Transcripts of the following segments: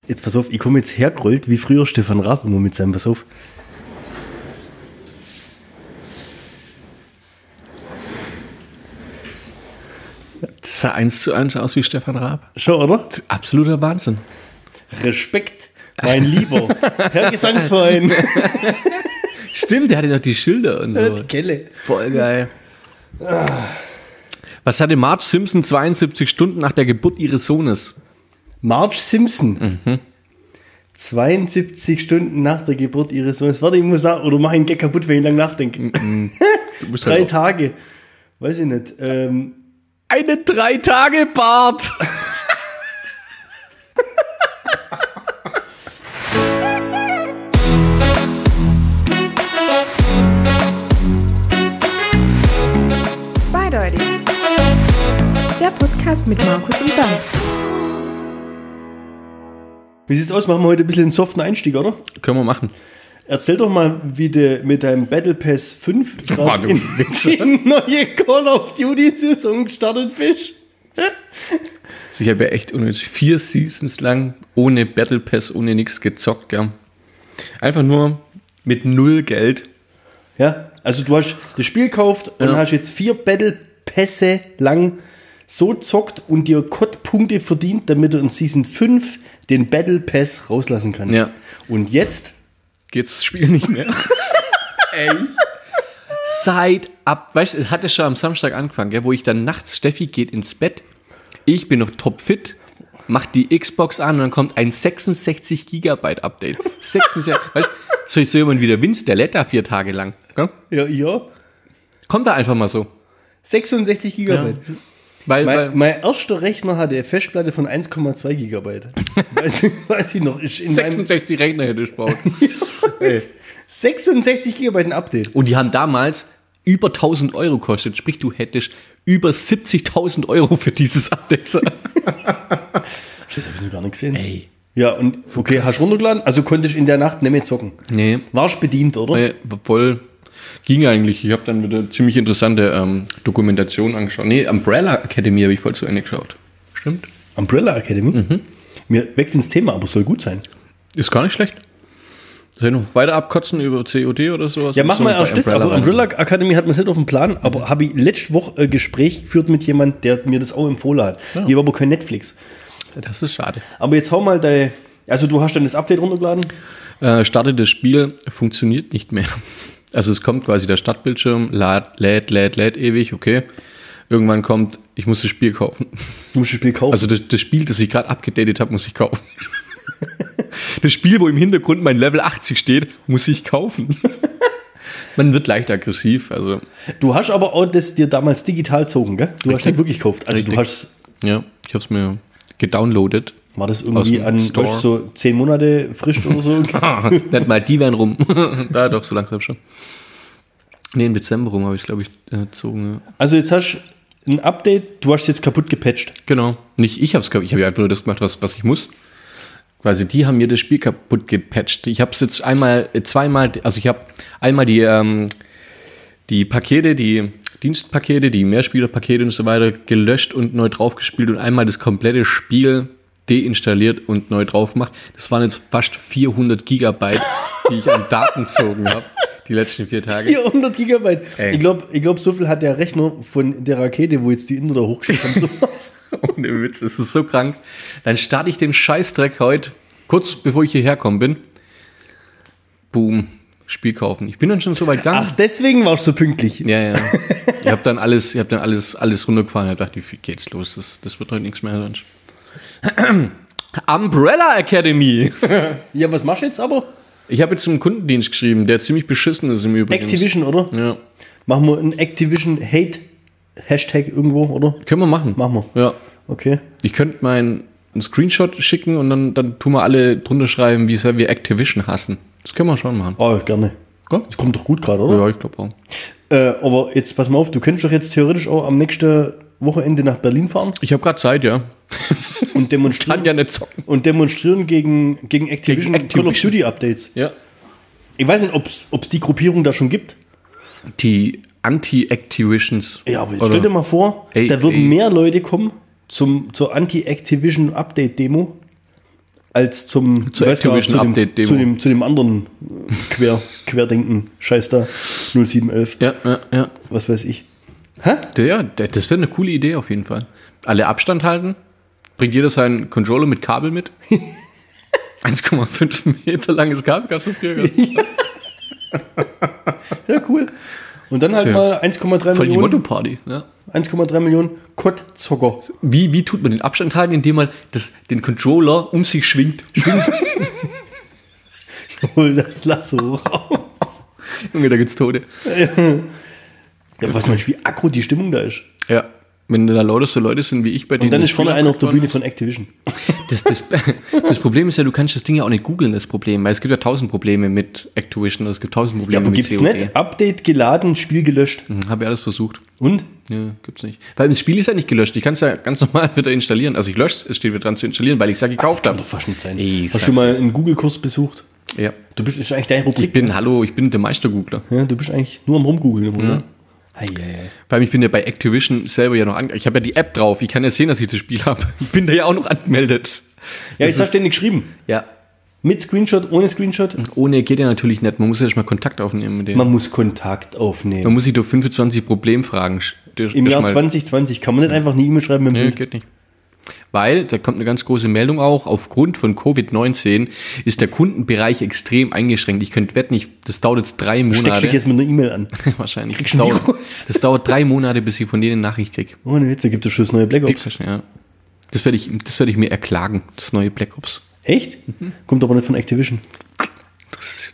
Jetzt pass auf, ich komme jetzt hergerollt, wie früher Stefan Raab immer mit seinem, pass auf. Das sah 1:1 aus wie Stefan Raab. Schon, oder? Absoluter Wahnsinn. Respekt, mein Lieber. Herr Gesangsverein. Stimmt, der hatte noch die Schilder und so. Kelle. Voll geil. Was hatte Marge Simpson 72 Stunden nach der Geburt ihres Sohnes? Marge Simpson. 72 Stunden nach der Geburt ihres Sohnes. Warte, ich muss sagen, oder mach einen Gag kaputt, wenn ich lang nachdenke. 3 Tage. Weiß ich nicht. Eine 3-Tage-Bart. Zweideutig. Der Podcast mit Markus und Bernd. Wie sieht's aus? Machen wir heute ein bisschen einen soften Einstieg, oder? Können wir machen. Erzähl doch mal, wie du mit deinem Battle Pass 5 gerade du in die neue Call of Duty Saison gestartet bist. Also ich habe ja echt 4 Seasons lang ohne Battle Pass, ohne nichts gezockt. Gell? Einfach nur mit 0 Geld. Ja, also du hast das Spiel gekauft und hast jetzt 4 Battle Pässe lang so zockt und dir Punkte verdient, damit du in Season 5 den Battle Pass rauslassen kannst. Ja. Und jetzt Geht's das Spiel nicht mehr. Weißt du, es hatte schon am Samstag angefangen, gell, wo ich dann nachts, Steffi geht ins Bett, ich bin noch topfit, mach die Xbox an und dann kommt ein 66 Gigabyte Update. 66, weißt du, so jemand wie der Vince, der lädt da 4 Tage lang. Gell? Ja. Kommt da einfach mal so. 66 Gigabyte. Ja. Weil Mein erster Rechner hatte eine Festplatte von 1,2 Gigabyte. weiß ich noch. Ist in 66 Rechner hätte ich gebraucht. 66 Gigabyte ein Update. Und die haben damals über 1.000 Euro gekostet. Sprich, du hättest über 70.000 Euro für dieses Update. Das habe ich noch gar nicht gesehen. Ey. Ja, und okay, hast du runtergeladen? Also konntest in der Nacht nicht mehr zocken? Nee. Warst bedient, oder? Voll. Ging eigentlich. Ich habe dann wieder ziemlich interessante Dokumentationen angeschaut. Nee, Umbrella Academy habe ich voll zu Ende geschaut. Stimmt. Umbrella Academy? Wir wechseln das Thema, aber es soll gut sein. Ist gar nicht schlecht. Soll ich noch weiter abkotzen über COD oder sowas? Ja, machen wir erst das. Aber Umbrella rein. Academy hat man nicht auf dem Plan, aber habe ich letzte Woche ein Gespräch geführt mit jemandem, der mir das auch empfohlen hat. Ja. Ich habe aber kein Netflix. Das ist schade. Aber jetzt hau mal also du hast dann das Update runtergeladen? Startet das Spiel, funktioniert nicht mehr. Also es kommt quasi der Startbildschirm, lädt ewig, okay. Irgendwann kommt, ich muss das Spiel kaufen. Du musst das Spiel kaufen? Also das Spiel, das ich gerade abgedatet habe, muss ich kaufen. Das Spiel, wo im Hintergrund mein Level 80 steht, muss ich kaufen. Man wird leicht aggressiv. Also. Du hast aber auch das dir damals digital gezogen, gell? Du hast nicht wirklich gekauft. Also Richtig. du hast... Ja, ich habe es mir gedownloadet. War das irgendwie an so 10 Monate frisch oder so? Nicht mal die wären rum. Da doch, so langsam schon. Nee, im Dezember rum habe ich es, glaube ich, gezogen. Ja. Also jetzt hast du ein Update, du hast es jetzt kaputt gepatcht. Genau. Nicht ich habe es, ich habe einfach nur das gemacht, was ich muss. Quasi die haben mir das Spiel kaputt gepatcht. Ich habe es jetzt zweimal, also ich habe einmal die Pakete, die Dienstpakete, die Mehrspielerpakete und so weiter gelöscht und neu draufgespielt und einmal das komplette Spiel deinstalliert und neu drauf gemacht. Das waren jetzt fast 400 Gigabyte, die ich an Daten gezogen habe, die letzten 4 Tage. 400 Gigabyte. Ey. Ich glaube, so viel hat der Rechner von der Rakete, wo jetzt die Inder da hochgeschickt haben. Sowas. Ohne Witz, das ist so krank. Dann starte ich den Scheißdreck heute, kurz bevor ich hierher gekommen bin. Boom, Spiel kaufen. Ich bin dann schon so weit gegangen. Ach, deswegen warst du so pünktlich. Ja. Ich habe dann alles runtergefahren. Ich dachte, wie geht's los? Das wird heute nichts mehr. Sonst. Umbrella Academy. Ja, was machst du jetzt aber? Ich habe jetzt einen Kundendienst geschrieben, der ziemlich beschissen ist im Übrigen. Activision, oder? Ja. Machen wir einen Activision-Hate-Hashtag irgendwo, oder? Können wir machen. Machen wir. Ja. Okay. Ich könnte einen Screenshot schicken und dann tun wir alle drunter schreiben, wie sehr wir Activision hassen. Das können wir schon machen. Oh, gerne. Ja? Das kommt doch gut gerade, oder? Ja, ich glaube auch. Aber jetzt pass mal auf, du könntest doch jetzt theoretisch auch am nächsten Wochenende nach Berlin fahren Ich habe gerade Zeit, ja. und demonstrieren. Kann ja nicht zocken. Und demonstrieren gegen Activision, Call of Duty Updates. Ja. Ich weiß nicht, ob es die Gruppierung da schon gibt. Die Anti-Activisions. Ja, aber jetzt stell dir mal vor, da würden mehr Leute kommen zur Anti-Activision Update Demo als zum Zu Activision Update Demo. zu dem anderen Querdenken, Scheiß da, 0711. Ja. Was weiß ich. Hä? Ja, das wäre eine coole Idee auf jeden Fall. Alle Abstand halten. Bringt jeder seinen Controller mit Kabel mit. 1,5 Meter langes Kabel gab es so früher. Ja, cool. Und dann halt Ja. mal 1,3 Voll die Millionen. Motto-Party. Ja. 1,3 Millionen Kottzocker. Wie tut man den Abstand halten, indem man den Controller um sich schwingt? Hol das Lasso raus. Junge, da gibt's Tote. Ja, was meinst du, wie aggro die Stimmung da ist? Ja. Wenn da lauter so Leute sind wie ich bei denen. Und dann ist vorne Spiel einer auf der abgebrochen Bühne von Activision. Das Problem ist ja, du kannst das Ding ja auch nicht googeln, das Problem. Weil es gibt ja 1000 Probleme mit Activision, es gibt 1000 Ja, Probleme aber mit gibt's COD. nicht? Update geladen, Spiel gelöscht. Habe ich alles versucht. Und? Ja, gibt's nicht. Weil das Spiel ist ja nicht gelöscht. Ich kann es ja ganz normal wieder installieren. Also ich lösche es, steht wieder dran zu installieren, weil ich es ja Das gekauft kann habe. doch fast nicht sein. Ey, Hast du sag's mal einen Google-Kurs besucht? Ja. Du bist ist eigentlich deine Rubrik. Ich bin der Meistergoogler. Ja, du bist eigentlich nur am Rumgoogeln, oder? Hei. Weil ich bin ja bei Activision selber ja noch ich habe ja die App drauf. Ich kann ja sehen, dass ich das Spiel habe. Ich bin da ja auch noch angemeldet. Ja, Das ich hab ist- dir nicht geschrieben. Ja. Mit Screenshot, ohne Screenshot. Ohne geht ja natürlich nicht. Man muss ja erstmal Kontakt aufnehmen mit denen. Man muss Kontakt Man aufnehmen. muss sich durch 25 Problemfragen Im Jahr 2020 kann man nicht einfach eine E-Mail schreiben mit dem Nee, Bild. geht nicht. Weil, da kommt eine ganz große Meldung auch, aufgrund von Covid-19 ist der Kundenbereich extrem eingeschränkt. Ich könnte wetten, das dauert jetzt 3 Steckst Monate. dich jetzt mit einer E-Mail an. Wahrscheinlich. Kriegst du ein Virus? Das dauert 3 Monate, bis ich von denen eine Nachricht kriege. Ohne Witz, da gibt es schon das neue Black Ops. Ja. Das werde ich mir erklagen, das neue Black Ops. Echt? Kommt aber nicht von Activision. Das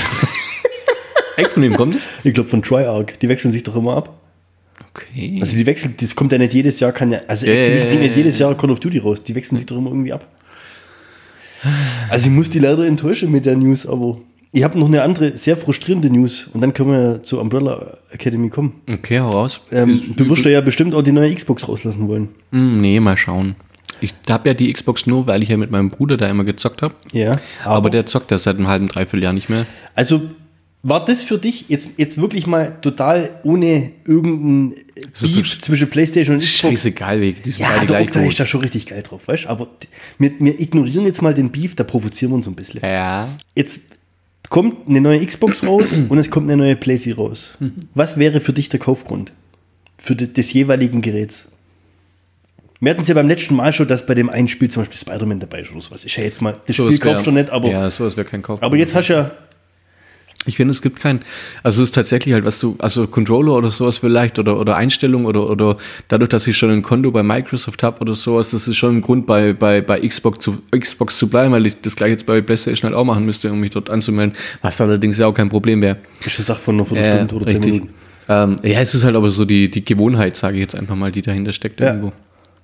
Echt, von wem kommt das? Ich glaube von Triarch. Die wechseln sich doch immer ab. Okay. Also die wechseln, das kommt ja nicht jedes Jahr, Activision bringt nicht jedes Jahr Call of Duty raus. Die wechseln sich doch immer irgendwie ab. Also ich muss die leider enttäuschen mit der News, aber ich habe noch eine andere, sehr frustrierende News und dann können wir zur Umbrella Academy kommen. Okay, hau raus. Du wirst ja bestimmt auch die neue Xbox rauslassen wollen. Nee, mal schauen. Ich habe ja die Xbox nur, weil ich ja mit meinem Bruder da immer gezockt habe. Ja. Aber der zockt ja seit einem halben, dreiviertel Jahr nicht mehr. Also war das für dich jetzt wirklich mal total ohne irgendein ist Beef so zwischen PlayStation und Xbox? Scheißegal, die sind Ja, beide der gleich Okta ist gut. da schon richtig geil drauf, weißt du? Aber wir ignorieren jetzt mal den Beef, da provozieren wir uns ein bisschen. Ja. Jetzt kommt eine neue Xbox raus und es kommt eine neue PlayStation raus. Was wäre für dich der Kaufgrund? Für des jeweiligen Geräts? Wir hatten es ja beim letzten Mal schon, dass bei dem einen Spiel zum Beispiel Spider-Man dabei ist oder sowas. Ist ja jetzt mal, das Spiel kaufst du nicht, aber, Ja, sowas wäre kein Kauf. aber jetzt hast du ja, Ich finde, es gibt keinen, also es ist tatsächlich halt, also Controller oder sowas vielleicht oder Einstellungen oder dadurch, dass ich schon ein Konto bei Microsoft habe oder sowas, das ist schon ein Grund bei Xbox zu bleiben, weil ich das gleich jetzt bei PlayStation halt auch machen müsste, um mich dort anzumelden, was allerdings ja auch kein Problem wäre. das ist eine Sache von einer Viertelstunde oder 10 richtig. Minuten. Ja, es ist halt aber so die Gewohnheit, sage ich jetzt einfach mal, die dahinter steckt Ja. irgendwo.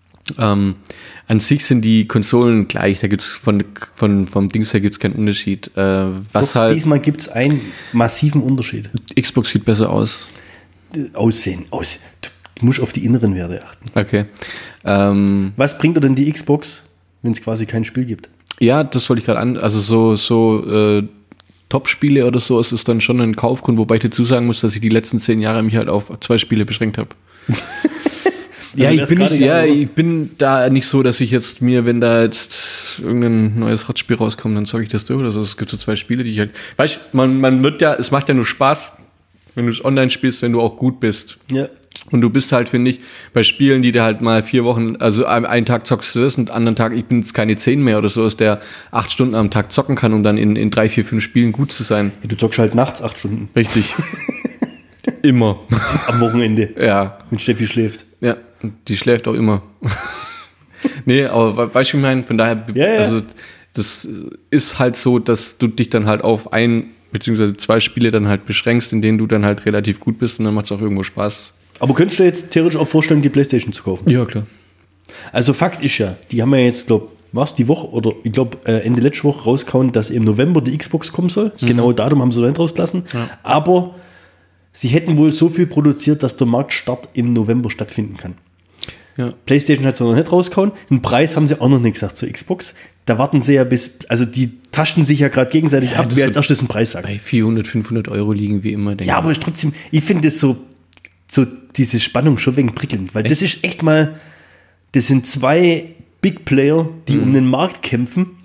An sich sind die Konsolen gleich, da gibt's vom Dings her gibt's keinen Unterschied. Was Doch, halt, diesmal gibt es einen massiven Unterschied. Xbox sieht besser aus. Aussehen. Du musst auf die inneren Werte achten. Okay. Was bringt dir denn die Xbox, wenn es quasi kein Spiel gibt? Ja, das wollte ich gerade also so Top-Spiele oder so, ist es dann schon ein Kaufgrund, wobei ich dazu sagen muss, dass ich die letzten 10 Jahre mich halt auf 2 Spiele beschränkt habe. Ja, Also ich bin da nicht so, dass ich jetzt mir, wenn da jetzt irgendein neues Radspiel rauskommt, dann zocke ich das durch oder so. Es gibt so 2 Spiele, die ich halt, weißt du, man wird ja, es macht ja nur Spaß, wenn du es online spielst, wenn du auch gut bist. Ja. Und du bist halt, finde ich, bei Spielen, die dir halt mal 4 Wochen, also einen Tag zockst du das und anderen Tag, ich bin jetzt keine 10 mehr oder so, dass der 8 Stunden am Tag zocken kann, um dann in 3, 4, 5 Spielen gut zu sein. Du zockst halt nachts 8 Stunden Richtig. Immer. am Wochenende, Ja. wenn Steffi schläft. Ja, die schläft auch immer. Nee, aber weißt du, wie ich meine? Von daher, Ja. also das ist halt so, dass du dich dann halt auf 1 beziehungsweise 2 Spiele dann halt beschränkst, in denen du dann halt relativ gut bist und dann macht es auch irgendwo Spaß. Aber könntest du dir jetzt theoretisch auch vorstellen, die PlayStation zu kaufen? Ja, klar. Also Fakt ist ja, die haben ja jetzt, die Woche oder ich glaube Ende letzte Woche rausgehauen, dass im November die Xbox kommen soll. Das genaue Datum haben sie noch nicht rausgelassen. Ja. Aber sie hätten wohl so viel produziert, dass der Marktstart im November stattfinden kann. Ja. PlayStation hat es noch nicht rausgehauen. Den Preis haben sie auch noch nicht gesagt zur Xbox. Da warten sie ja also die taschen sich ja gerade gegenseitig ab, das wer als wird erstes einen Preis sagt. Bei 400, 500 Euro liegen wie immer, denke Ja, aber ist trotzdem, ich finde das so diese Spannung schon wegen prickelnd, weil das ist echt mal, das sind 2 Big Player, die um den Markt kämpfen,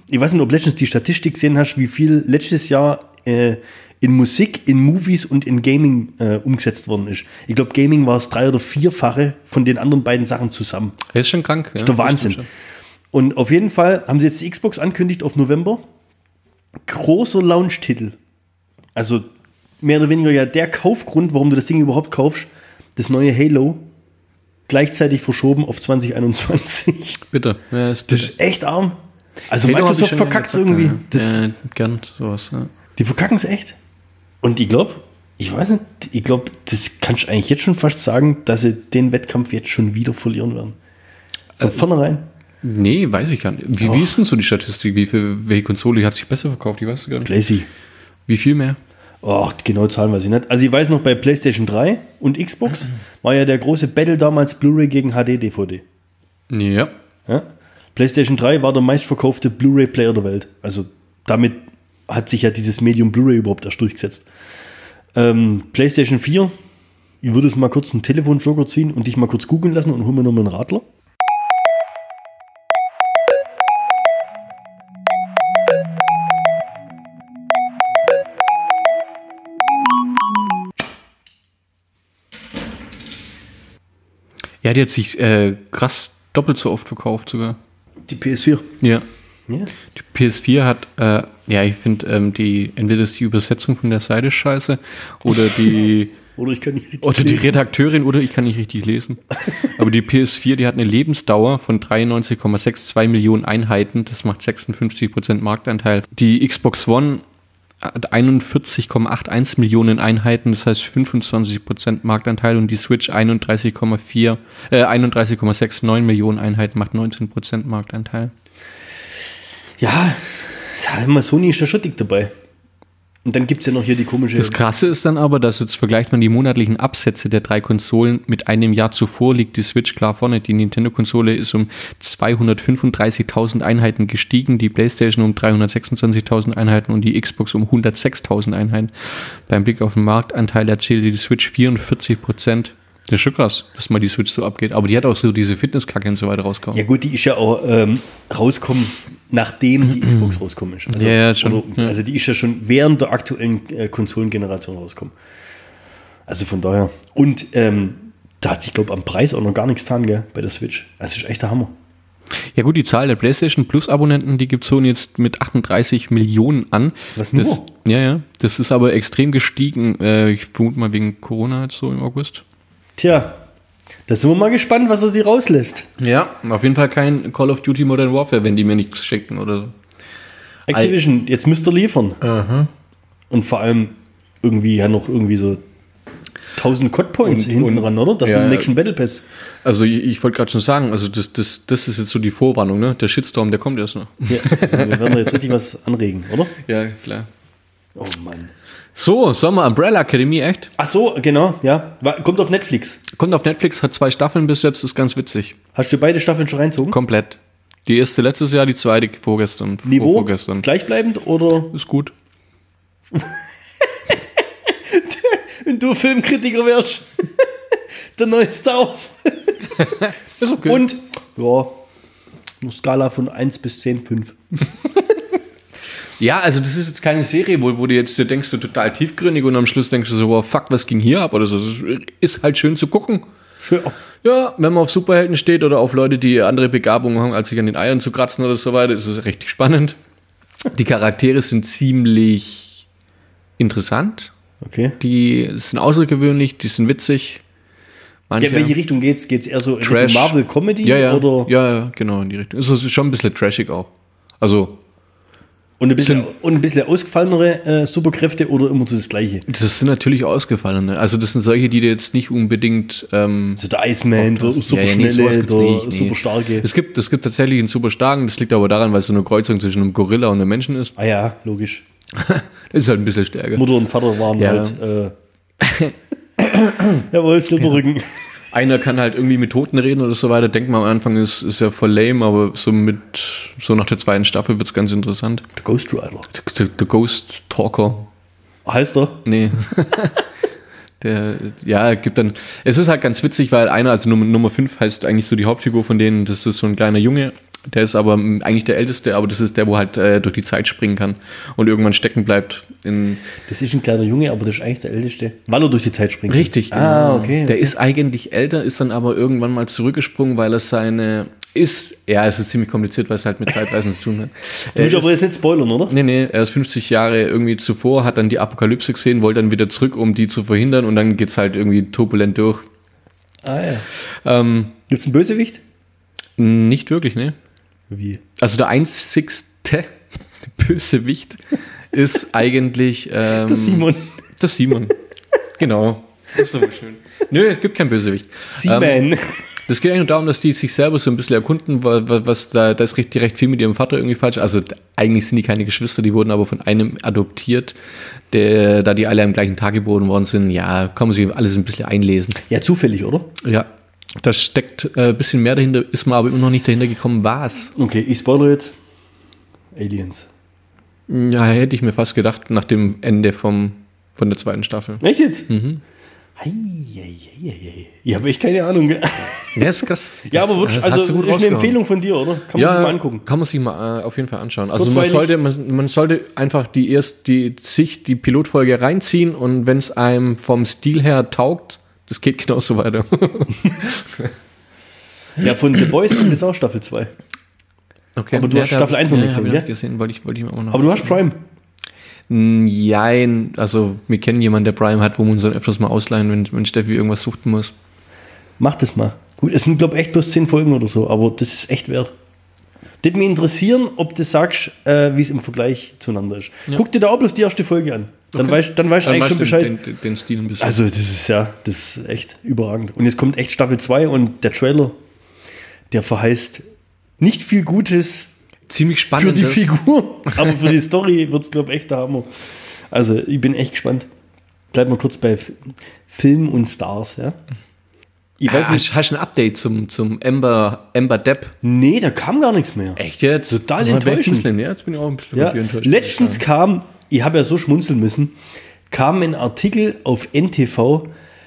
ich weiß nicht, ob letztens die Statistik gesehen hast, wie viel letztes Jahr in Musik, in Movies und in Gaming umgesetzt worden ist. Ich glaube, Gaming war es 3- oder 4-fache von den anderen beiden Sachen zusammen. Er ist schon krank. Das ist der Wahnsinn. Und auf jeden Fall haben sie jetzt die Xbox ankündigt auf November. Großer Launch-Titel. Also mehr oder weniger ja der Kaufgrund, warum du das Ding überhaupt kaufst. Das neue Halo. Gleichzeitig verschoben auf 2021. Bitte. Ja, Das ist echt arm. Also Halo Microsoft hab ich schon verkackt es gesagt, irgendwie. ja. Das, Gern sowas. Ja. Die verkacken es echt. Und ich glaube, das kannst du eigentlich jetzt schon fast sagen, dass sie den Wettkampf jetzt schon wieder verlieren werden. Von vornherein. Nee, weiß ich gar nicht. Wie ist denn so die Statistik? Welche Konsole hat sich besser verkauft? Ich weiß es gar nicht. Playsee. Wie viel mehr? Oh, genaue Zahlen weiß ich nicht. Also ich weiß noch, bei PlayStation 3 und Xbox war ja der große Battle damals Blu-ray gegen HD-DVD. Ja. Ja? PlayStation 3 war der meistverkaufte Blu-ray-Player der Welt. Also damit hat sich ja dieses Medium Blu-ray überhaupt erst durchgesetzt. PlayStation 4, ich würde jetzt mal kurz einen Telefonjoker ziehen und dich mal kurz googeln lassen und hol mir nochmal einen Radler. Ja, die hat sich krass doppelt so oft verkauft sogar. Die PS4. Ja. Ja. Die PS4 hat, ich finde, entweder ist die Übersetzung von der Seite scheiße oder die Oder ich kann nicht richtig oder die lesen. Redakteurin oder ich kann nicht richtig lesen. Aber die PS4, die hat eine Lebensdauer von 93,62 Millionen Einheiten. Das macht 56% Marktanteil. Die Xbox One hat 41,81 Millionen Einheiten, das heißt 25% Marktanteil, und die Switch 31,69 Millionen Einheiten, macht 19% Marktanteil. Ja, sag mal, Sony ist ja schon dick dabei. Und dann gibt es ja noch hier die komische... Das Krasse ist dann aber, dass jetzt vergleicht man die monatlichen Absätze der drei Konsolen mit einem Jahr zuvor, liegt die Switch klar vorne. Die Nintendo-Konsole ist um 235.000 Einheiten gestiegen, die PlayStation um 326.000 Einheiten und die Xbox um 106.000 Einheiten. Beim Blick auf den Marktanteil erzählte die Switch 44%. Das ist schon krass, dass mal die Switch so abgeht. Aber die hat auch so diese Fitnesskacke und so weiter rausgekommen. Ja gut, die ist ja auch rauskommen, nachdem die Xbox rauskommen ist. Also, Ja, schon. Oder, also die ist ja schon während der aktuellen Konsolengeneration rauskommen. Also von daher. Und da hat sich, glaube ich, am Preis auch noch gar nichts getan, gell, bei der Switch. Also das ist echt der Hammer. Ja gut, die Zahl der PlayStation Plus Abonnenten, die gibt Sony jetzt mit 38 Millionen an. Was nur? Das ist aber extrem gestiegen. Ich vermute mal wegen Corona jetzt so im August. Tja, da sind wir mal gespannt, was er sie rauslässt. Ja, auf jeden Fall kein Call of Duty Modern Warfare, wenn die mir nichts schenken oder so. Activision, jetzt müsst ihr liefern. Aha. Und vor allem irgendwie ja noch irgendwie so 1000 Code-Points hinten ran, oder? Das ja, mit dem nächsten Battle Pass. Also ich wollte gerade schon sagen, also das ist jetzt so die Vorwarnung, ne? Der Shitstorm, der kommt erst noch. Ja, also wir werden da jetzt richtig was anregen, oder? Ja, klar. Oh Mann. So, Sommer Umbrella Academy, echt? Ach so, genau, ja. Kommt auf Netflix. Kommt auf Netflix, hat 2 Staffeln bis jetzt, ist ganz witzig. Hast du beide Staffeln schon reinzogen? Komplett. Die erste letztes Jahr, die zweite vorgestern. Niveau Vorgestern. gleichbleibend oder? Ist gut. Wenn du Filmkritiker wärst. Der neue Star Wars. Ist okay. Und, ja, eine Skala von 1 bis 10, 5. Ja, also das ist jetzt keine Serie, wo du jetzt dir denkst, du total tiefgründig und am Schluss denkst du so, wow, fuck, was ging hier ab oder so. Das ist halt schön zu gucken. Schön. Ja, wenn man auf Superhelden steht oder auf Leute, die andere Begabungen haben, als sich an den Eiern zu kratzen oder so weiter, ist es richtig spannend. Die Charaktere sind ziemlich interessant. Okay. Die sind außergewöhnlich, die sind witzig. Ja, in welche Richtung geht's? Geht's eher so in Trash. Richtung Marvel-Comedy? Ja, Oder? ja, genau, in die Richtung. Ist schon ein bisschen trashig auch. Also, Und ein bisschen ausgefallenere Superkräfte oder immer so das Gleiche? das sind natürlich ausgefallene. Also, das sind solche, die du jetzt nicht unbedingt. So der Iceman, der Superschnelle, sowas gibt's der nicht, nee. Superstarke. Es gibt tatsächlich einen Superstarken, das liegt aber daran, weil es so eine Kreuzung zwischen einem Gorilla und einem Menschen ist. Ah ja, logisch. Das ist halt ein bisschen stärker. Mutter und Vater waren Ja. halt. Jawohl, Silberrücken. Einer kann halt irgendwie mit Toten reden oder so weiter. Denkt man am Anfang, ist ja voll lame, aber so nach der zweiten Staffel wird es ganz interessant. Der Ghost Rider. The Ghost Talker. Heißt er? Nee. Gibt dann. Es ist halt ganz witzig, weil einer, also Nummer 5 heißt eigentlich so die Hauptfigur von denen, das ist so ein kleiner Junge Der ist aber eigentlich der Älteste, aber das ist der, wo halt durch die Zeit springen kann und irgendwann stecken bleibt. Das ist ein kleiner Junge, aber das ist eigentlich der Älteste, weil er durch die Zeit springt. Richtig, genau. Ah, okay. Der ist eigentlich älter, ist dann aber irgendwann mal zurückgesprungen, weil er es ist ziemlich kompliziert, weil es halt mit Zeitreisen zu tun hat. Du musst aber jetzt nicht spoilern, oder? Nee, er ist 50 Jahre irgendwie zuvor, hat dann die Apokalypse gesehen, wollte dann wieder zurück, um die zu verhindern und dann geht's halt irgendwie turbulent durch. Ah ja. Gibt's einen Bösewicht? Nicht wirklich, ne? Wie? Also der einzigste Bösewicht ist eigentlich Der Simon. Der Simon. Genau. Das ist doch schön. Nö, gibt kein Bösewicht. Simon. Das geht eigentlich nur darum, dass die sich selber so ein bisschen erkunden, was da ist recht viel mit ihrem Vater irgendwie falsch. Also eigentlich sind die keine Geschwister, die wurden aber von einem adoptiert, da die alle am gleichen Tag geboren worden sind. Ja, kann man sich alles ein bisschen einlesen. Ja, zufällig, oder? Ja, da steckt ein bisschen mehr dahinter, ist man aber immer noch nicht dahinter gekommen, was. Okay, ich spoilere jetzt. Aliens. Ja, hätte ich mir fast gedacht, nach dem Ende von der zweiten Staffel. Echt jetzt? Mhm. Ich habe echt keine Ahnung. Ja, ist krass. Ja, aber wirklich, also hast du gut ist eine rausgehauen. Empfehlung von dir, oder? Kann man sich mal angucken. Kann man sich mal auf jeden Fall anschauen. Also Kurzweilig. man sollte einfach die Pilotfolge reinziehen und wenn es einem vom Stil her taugt, das geht genauso weiter. Ja, von The Boys kommt jetzt auch Staffel 2. Okay. Aber du hast Staffel 1 noch nicht gesehen, gell? gesehen, wollte ich mir auch noch. Aber du hast Prime. Nein, also wir kennen jemanden, der Prime hat, wo man uns dann öfters mal ausleihen, wenn Steffi irgendwas suchten muss. Mach das mal. Gut, es sind, glaube ich, echt bloß 10 Folgen oder so, aber das ist echt wert. Das mich interessieren, ob du sagst, wie es im Vergleich zueinander ist. Ja. Guck dir da auch bloß die erste Folge an. Dann weißt du eigentlich schon Bescheid. Den Stil ein bisschen. Also das ist echt überragend. Und jetzt kommt echt Staffel 2 und der Trailer, der verheißt nicht viel Gutes. Ziemlich spannend. Für die Figur, aber für die Story wird es, glaube ich, echt der Hammer. Also ich bin echt gespannt. Bleib mal kurz bei Film und Stars, ja. Ich weiß nicht. Hast du ein Update zum Amber Depp? Nee, da kam gar nichts mehr. Echt jetzt? Total enttäuschend. Ja, jetzt bin ich auch ein bisschen enttäuscht. Letztens ich habe ja so schmunzeln müssen, kam ein Artikel auf NTV,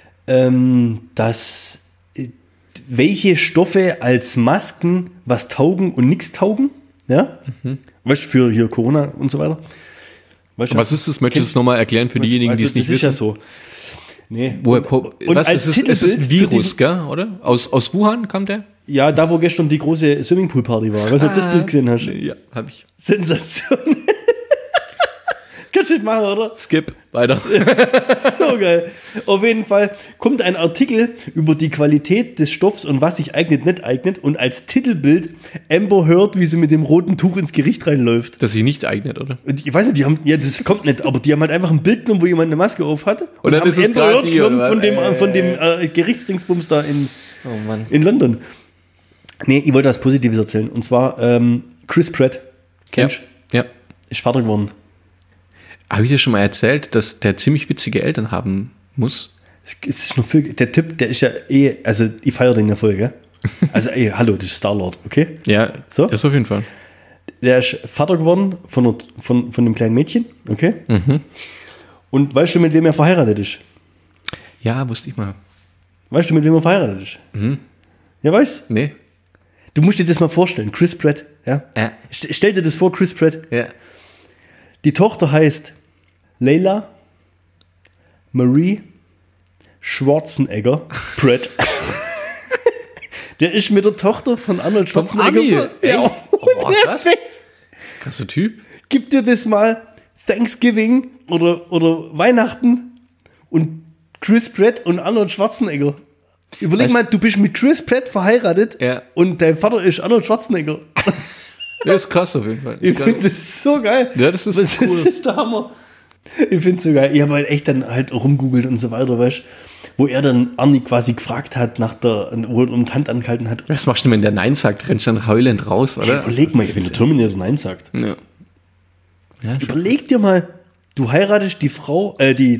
dass welche Stoffe als Masken was taugen und nichts taugen. Ja? Weißt du, für hier Corona und so weiter. Weißt du, was ist das? Möchtest du es nochmal erklären für diejenigen, die es nicht wissen? Das ist ja so. Nee. Das ist ein Virus, gell, oder? Aus Wuhan kam der? Ja, da wo gestern die große Swimmingpool-Party war. Weißt du, ob du das Bild gesehen hast? Ja, habe ich. Sensation. Kannst du nicht machen, oder? Skip, weiter. So geil. Auf jeden Fall kommt ein Artikel über die Qualität des Stoffs und was sich eignet, nicht eignet. Und als Titelbild Amber hört, wie sie mit dem roten Tuch ins Gericht reinläuft. Das sich nicht eignet, oder? Und ich weiß nicht, das kommt nicht, aber die haben halt einfach ein Bild genommen, wo jemand eine Maske auf hatte. Und dann haben ist es Amber Heard genommen von dem Mann. Gerichtsdingsbums da in London. Nee, ich wollte was Positives erzählen. Und zwar Chris Pratt. Kennst du? Ja. Ist Vater geworden. Habe ich dir schon mal erzählt, dass der ziemlich witzige Eltern haben muss? Es ist noch viel, der Typ, der ist ja also ich feiere den ja voll, gell? Also hallo, das ist Star-Lord, okay? Ja, so? Das auf jeden Fall. Der ist Vater geworden von einem kleinen Mädchen, okay? Mhm. Und weißt du, mit wem er verheiratet ist? Ja, wusste ich mal. Weißt du, mit wem er verheiratet ist? Mhm. Ja, weißt du? Nee. Du musst dir das mal vorstellen, Chris Pratt, ja? Stell dir das vor, Chris Pratt. Ja. Die Tochter heißt Layla Marie Schwarzenegger Pratt. Der ist mit der Tochter von Arnold Schwarzenegger. Ja, krass. Krasser Typ. Gib dir das mal Thanksgiving oder Weihnachten und Chris Pratt und Arnold Schwarzenegger. Überleg mal, du bist mit Chris Pratt verheiratet und dein Vater ist Arnold Schwarzenegger. Das ist krass auf jeden Fall. Ich finde das so geil. Ja, das ist cool. Das ist der Hammer. Ich finde es so geil. Ich habe halt echt dann halt rumgoogelt und so weiter, weißt du, wo er dann Arnie quasi gefragt hat, wo er um die Hand angehalten hat. Was machst du, wenn der Nein sagt? Rennst du dann heulend raus, oder? Hey, überleg mal, wenn der Terminator Nein sagt. Ja. Überleg dir mal, du heiratest die Frau,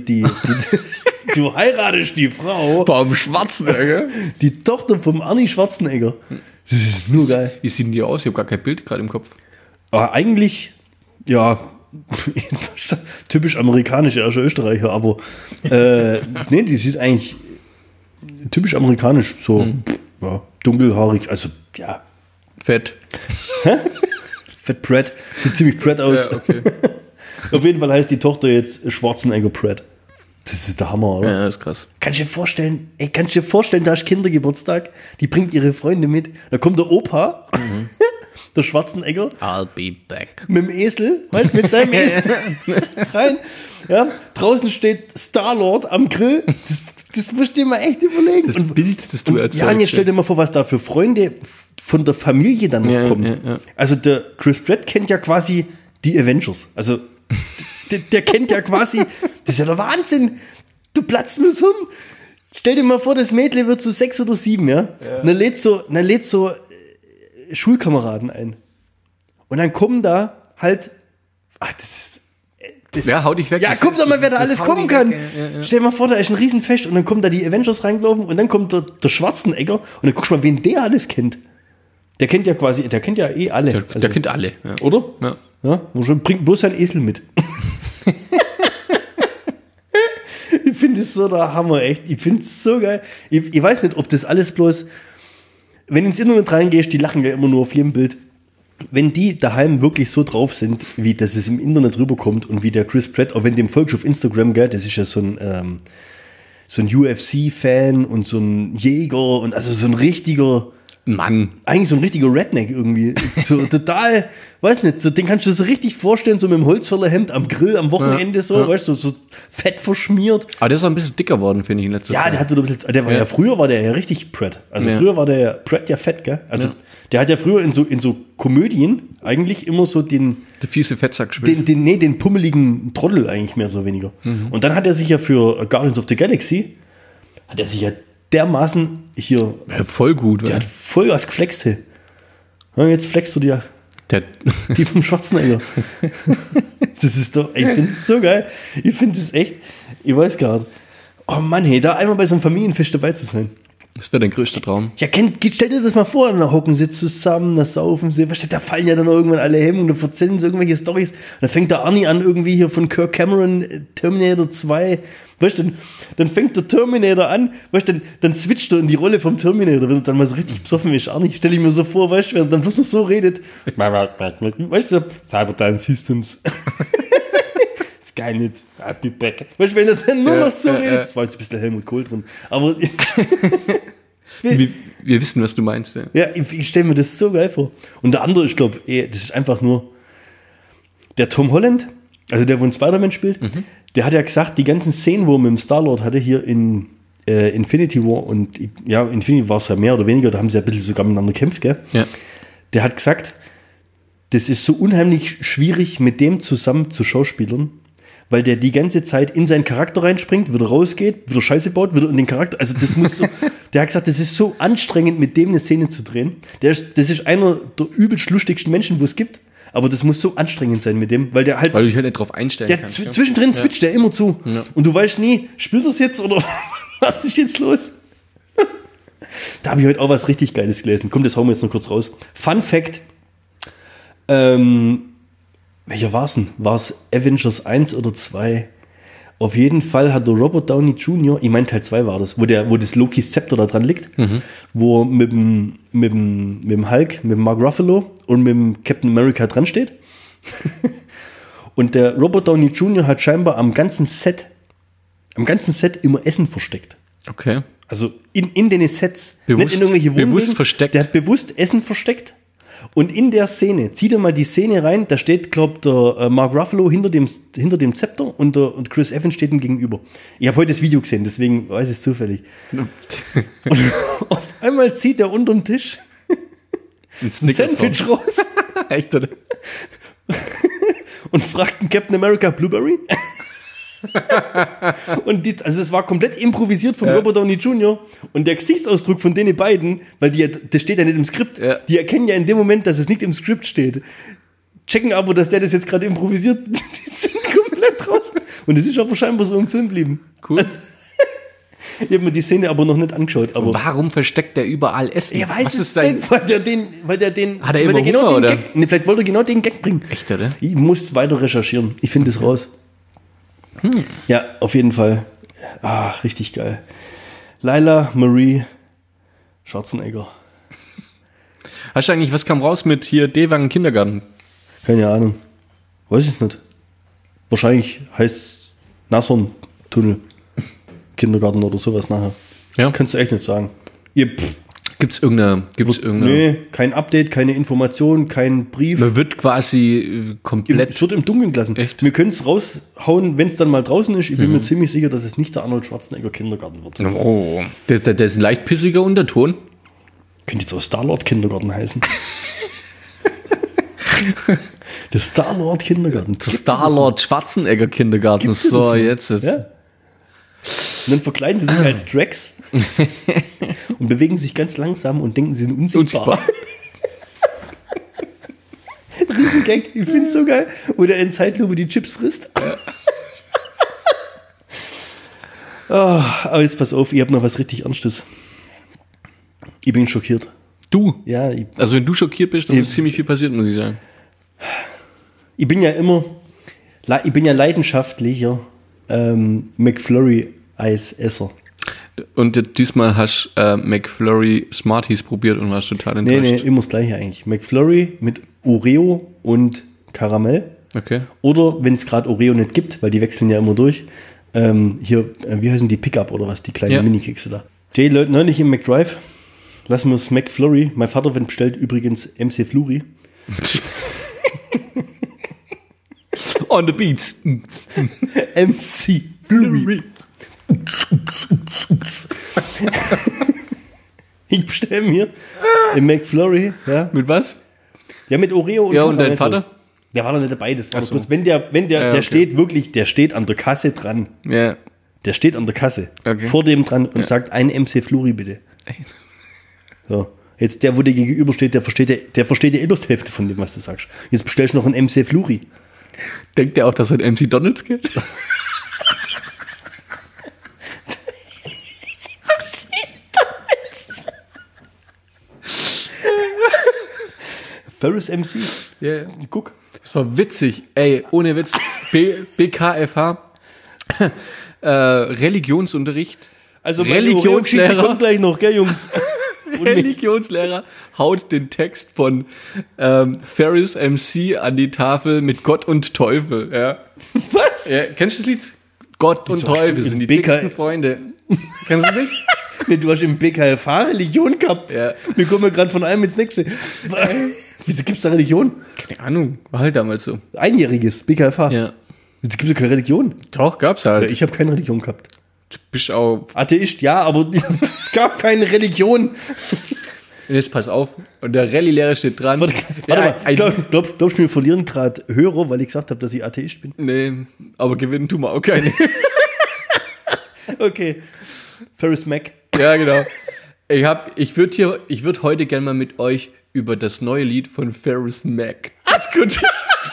du heiratest die Frau. Vom Schwarzenegger? Die Tochter vom Arnie Schwarzenegger. Das ist nur geil. Wie sehen die aus? Ich habe gar kein Bild gerade im Kopf. Aber eigentlich, ja, typisch amerikanisch, er ist ja Österreicher, aber nee, die sieht eigentlich typisch amerikanisch, so ja, dunkelhaarig, also ja, Fett. Fett Pratt. Sieht ziemlich Pratt aus. Ja, okay. Auf jeden Fall heißt die Tochter jetzt Schwarzenegger Pratt. Das ist der Hammer, oder? Ja, das ist krass. Kannst du dir vorstellen, da ist Kindergeburtstag, die bringt ihre Freunde mit, da kommt der Opa, der Schwarzenegger, I'll be back. mit dem Esel, weißt, mit seinem Esel rein. Ja, draußen steht Star-Lord am Grill. Das musst du dir mal echt überlegen. Das Bild, das du erzählst. Ja, und jetzt stell dir mal vor, was da für Freunde von der Familie dann noch kommen. Ja. Also der Chris Pratt kennt ja quasi die Avengers. Also der kennt ja quasi, das ist ja der Wahnsinn. Du platzt mir's Hirn. Stell dir mal vor, das Mädchen wird so 6 oder 7, ja? Und dann lädt so Schulkameraden ein. Und dann kommen da halt, Ja, hau dich weg. ja, guck doch mal, wer da alles kommen kann. Ja. Stell dir mal vor, da ist ein Riesenfest und dann kommen da die Avengers reingelaufen und dann kommt der Schwarzenegger und dann guckst du mal, wen der alles kennt. Der kennt ja eh alle. Der kennt alle. Ja. Oder? Ja. Ja, bringt bloß seinen Esel mit. Ich finde es so der Hammer, echt. Ich finde es so geil. Ich weiß nicht, ob das alles bloß, wenn du ins Internet reingehst, die lachen ja immer nur auf jedem Bild. Wenn die daheim wirklich so drauf sind, wie das es im Internet rüberkommt und wie der Chris Pratt, auch wenn dem folgst auf Instagram, gell, das ist ja so ein UFC-Fan und so ein Jäger und also so ein richtiger, Mann. eigentlich so ein richtiger Redneck irgendwie. So total, weiß nicht, so, den kannst du dir so richtig vorstellen, so mit dem Holzfällerhemd am Grill am Wochenende so, weißt du, so fett verschmiert. Aber der ist auch ein bisschen dicker worden, finde ich, in letzter Zeit. Der hat wieder ein bisschen, früher war der ja richtig Pratt. Also Ja. früher war der Pratt ja fett, gell? Also der hat ja früher in so Komödien eigentlich immer so den Der fiese Fettsack gespielt. den pummeligen Trottel eigentlich mehr so weniger. Und dann hat er sich ja für Guardians of the Galaxy, hat er sich ja dermaßen hier, Ja, voll gut. der hat voll was geflext, hey. Ja, jetzt flexst du dir Der, die vom Schwarzenegger. Das ist doch, ich finde es so geil. Ich finde es echt, ich weiß gar nicht. Oh Mann, hey, da einmal bei so einem Familienfest dabei zu sein. das wäre dein größter Traum. Ja, stell dir das mal vor, dann hocken sie zusammen, da saufen sie, weißt du, da fallen ja dann irgendwann alle Hemmen und da erzählen sie irgendwelche Storys. Und dann fängt der Arnie an, irgendwie hier von Kirk Cameron, Terminator 2, weißt du, dann fängt der Terminator an, weißt du, dann switcht er in die Rolle vom Terminator, wenn er dann mal so richtig besoffen ist. Arnie, stell ich mir so vor, weißt du, wenn er dann bloß noch so redet. Weißt du, Cyberdyne Systems. Skynet, I'll be back. Weißt du, wenn er dann nur noch so redet, das war jetzt ein bisschen Helmut Kohl drin, aber Wir wissen, was du meinst. Ja. ja, ich stelle mir das so geil vor. Und der andere, ich glaube, das ist einfach nur der Tom Holland, also der, wo in Spider-Man spielt, der hat ja gesagt, die ganzen Szenen, wo er mit dem Star-Lord hatte hier in Infinity War und ja, Infinity war es ja mehr oder weniger, da haben sie ja ein bisschen sogar miteinander gekämpft, gell? Ja. Der hat gesagt, das ist so unheimlich schwierig, mit dem zusammen zu schauspielern, weil der die ganze Zeit in seinen Charakter reinspringt, wieder rausgeht, wieder Scheiße baut, wieder in den Charakter. Also das muss so, der hat gesagt, das ist so anstrengend, mit dem eine Szene zu drehen. Das ist einer der übelst lustigsten Menschen, wo es gibt. Aber das muss so anstrengend sein mit dem, weil der halt. Weil du dich halt nicht drauf einstellen der kannst. Ja. zwischendrin switcht der immer zu. Ja. Und du weißt nie, spielt das jetzt oder was ist jetzt los? Da habe ich heute auch was richtig Geiles gelesen. Komm, das hauen wir jetzt noch kurz raus. Fun Fact. Welcher war es denn? War es Avengers 1 oder 2? Auf jeden Fall hat der Robert Downey Jr., ich meine Teil 2 war das, wo das Lokis Zepter da dran liegt, wo mit dem Hulk, mit dem Mark Ruffalo und mit dem Captain America dran steht. Und der Robert Downey Jr. hat scheinbar am ganzen Set immer Essen versteckt. Okay. Also in den Sets, Bewusst- nicht in irgendwelche Wohnwegen. bewusst versteckt. Der hat bewusst Essen versteckt. Und in der Szene, zieh dir mal die Szene rein, da steht, glaubt der Mark Ruffalo hinter dem Zepter und Chris Evans steht ihm gegenüber. Ich habe heute das Video gesehen, deswegen weiß ich es zufällig. Und auf einmal zieht er unterm Tisch Ein ein Snickers Sandwich raus Echt, oder? und fragt einen Captain America Blueberry. Und also das war komplett improvisiert von Robert Downey Jr. Und der Gesichtsausdruck von denen beiden, weil das steht ja nicht im Skript, die erkennen ja in dem Moment, dass es nicht im Skript steht, checken aber, dass der das jetzt gerade improvisiert, die sind komplett draußen. Und es ist aber scheinbar so im Film geblieben. Cool. Ich habe mir die Szene aber noch nicht angeschaut. Aber Warum versteckt der überall Essen? er weiß Was es ist dein... nicht, weil der den Hat er weil immer der genau Hunger, den oder? Gag, ne, vielleicht wollte er genau den Gag bringen. Echt, oder? Ich muss weiter recherchieren. Ich finde es raus. Ja, auf jeden Fall. Richtig geil. Laila Marie Schwarzenegger. Hast du eigentlich, was kam raus mit hier Dewang Kindergarten? Keine Ahnung. Weiß ich nicht. Wahrscheinlich heißt es Nashorn-Tunnel. Kindergarten oder sowas nachher. Ja. Kannst du echt nicht sagen. Gibt's irgendeine? Nee, kein Update, keine Information, kein Brief. Man wird quasi komplett. Es wird im Dunkeln gelassen. Echt? Wir können es raushauen, wenn es dann mal draußen ist. Ich bin mir ziemlich sicher, dass es nicht der Arnold Schwarzenegger Kindergarten wird. Oh, der ist ein leicht pissiger Unterton. Könnte jetzt auch Star-Lord Kindergarten heißen. Der Star-Lord Kindergarten. Der Star-Lord Schwarzenegger Kindergarten. Gibt es So, das? jetzt ist. Ja. Und dann verkleiden sie sich als Drax und bewegen sich ganz langsam und denken, sie sind unsichtbar. Riesengag, ich finde es so geil. Wo der in Zeitlupe die Chips frisst. Aber jetzt pass auf, ich habe noch was richtig Ernstes. Ich bin schockiert. Du? Ja, Also wenn du schockiert bist, dann ist ziemlich viel passiert, muss ich sagen. ich bin ja leidenschaftlicher McFlurry-Eisesser. Und diesmal hast du McFlurry Smarties probiert und warst total enttäuscht. Nee, immer das gleiche eigentlich. McFlurry mit Oreo und Karamell. Okay. Oder wenn es gerade Oreo nicht gibt, weil die wechseln ja immer durch, wie heißen die Pickup oder was, die kleinen Minikekse da. Die Leute neulich im McDrive, lassen wir das McFlurry. Mein Vater bestellt übrigens MC Flurry. On the beats. MC Flurry. Ich bestelle mir im McFlurry, ja. Mit was? Ja, mit Oreo und Ja, und dein Karamellsauce. Vater? Der war doch nicht dabei, das war Ach doch so. bloß, wenn der okay. steht wirklich, der steht an der Kasse dran. Ja. Der steht an der Kasse, Okay. vor dem dran und sagt, ein MC Flurry bitte. So. Jetzt der, wo dir gegenübersteht, der versteht ja eh bloß die Hälfte von dem, was du sagst. Jetzt bestellst du noch einen MC Flurry. Denkt der auch, dass er ein MC Donalds geht? Ferris MC. Ja. Guck. Das war witzig. Ey, ohne Witz. BKFH. Religionsunterricht. Also meine Oreo-Geschichte kommt gleich noch, gell, Jungs? Religionslehrer haut den Text von Ferris MC an die Tafel mit Gott und Teufel. Ja. Was? Ja, kennst du das Lied? Gott und Teufel sind die dicksten Freunde. Kennst du das nicht? Nee, du hast im BKFH Religion gehabt. Ja. Wir kommen ja gerade von einem ins nächste. Wieso gibt es da Religion? Keine Ahnung, war halt damals so. Einjähriges BKFH. Ja. Wieso gibt es keine Religion? Doch, gab's halt. Ich habe keine Religion gehabt. Du bist auch. Atheist, ja, aber es gab keine Religion. Und jetzt pass auf. Und der Rallye-Lehrer steht dran. Warte mal, glaubst du, wir verlieren gerade Hörer, weil ich gesagt habe, dass ich Atheist bin? Nee, aber gewinnen tun wir auch keine. Okay. Ferris Mac. Ja, genau. Ich würde heute gerne mal mit euch über das neue Lied von Ferris Mac diskutieren.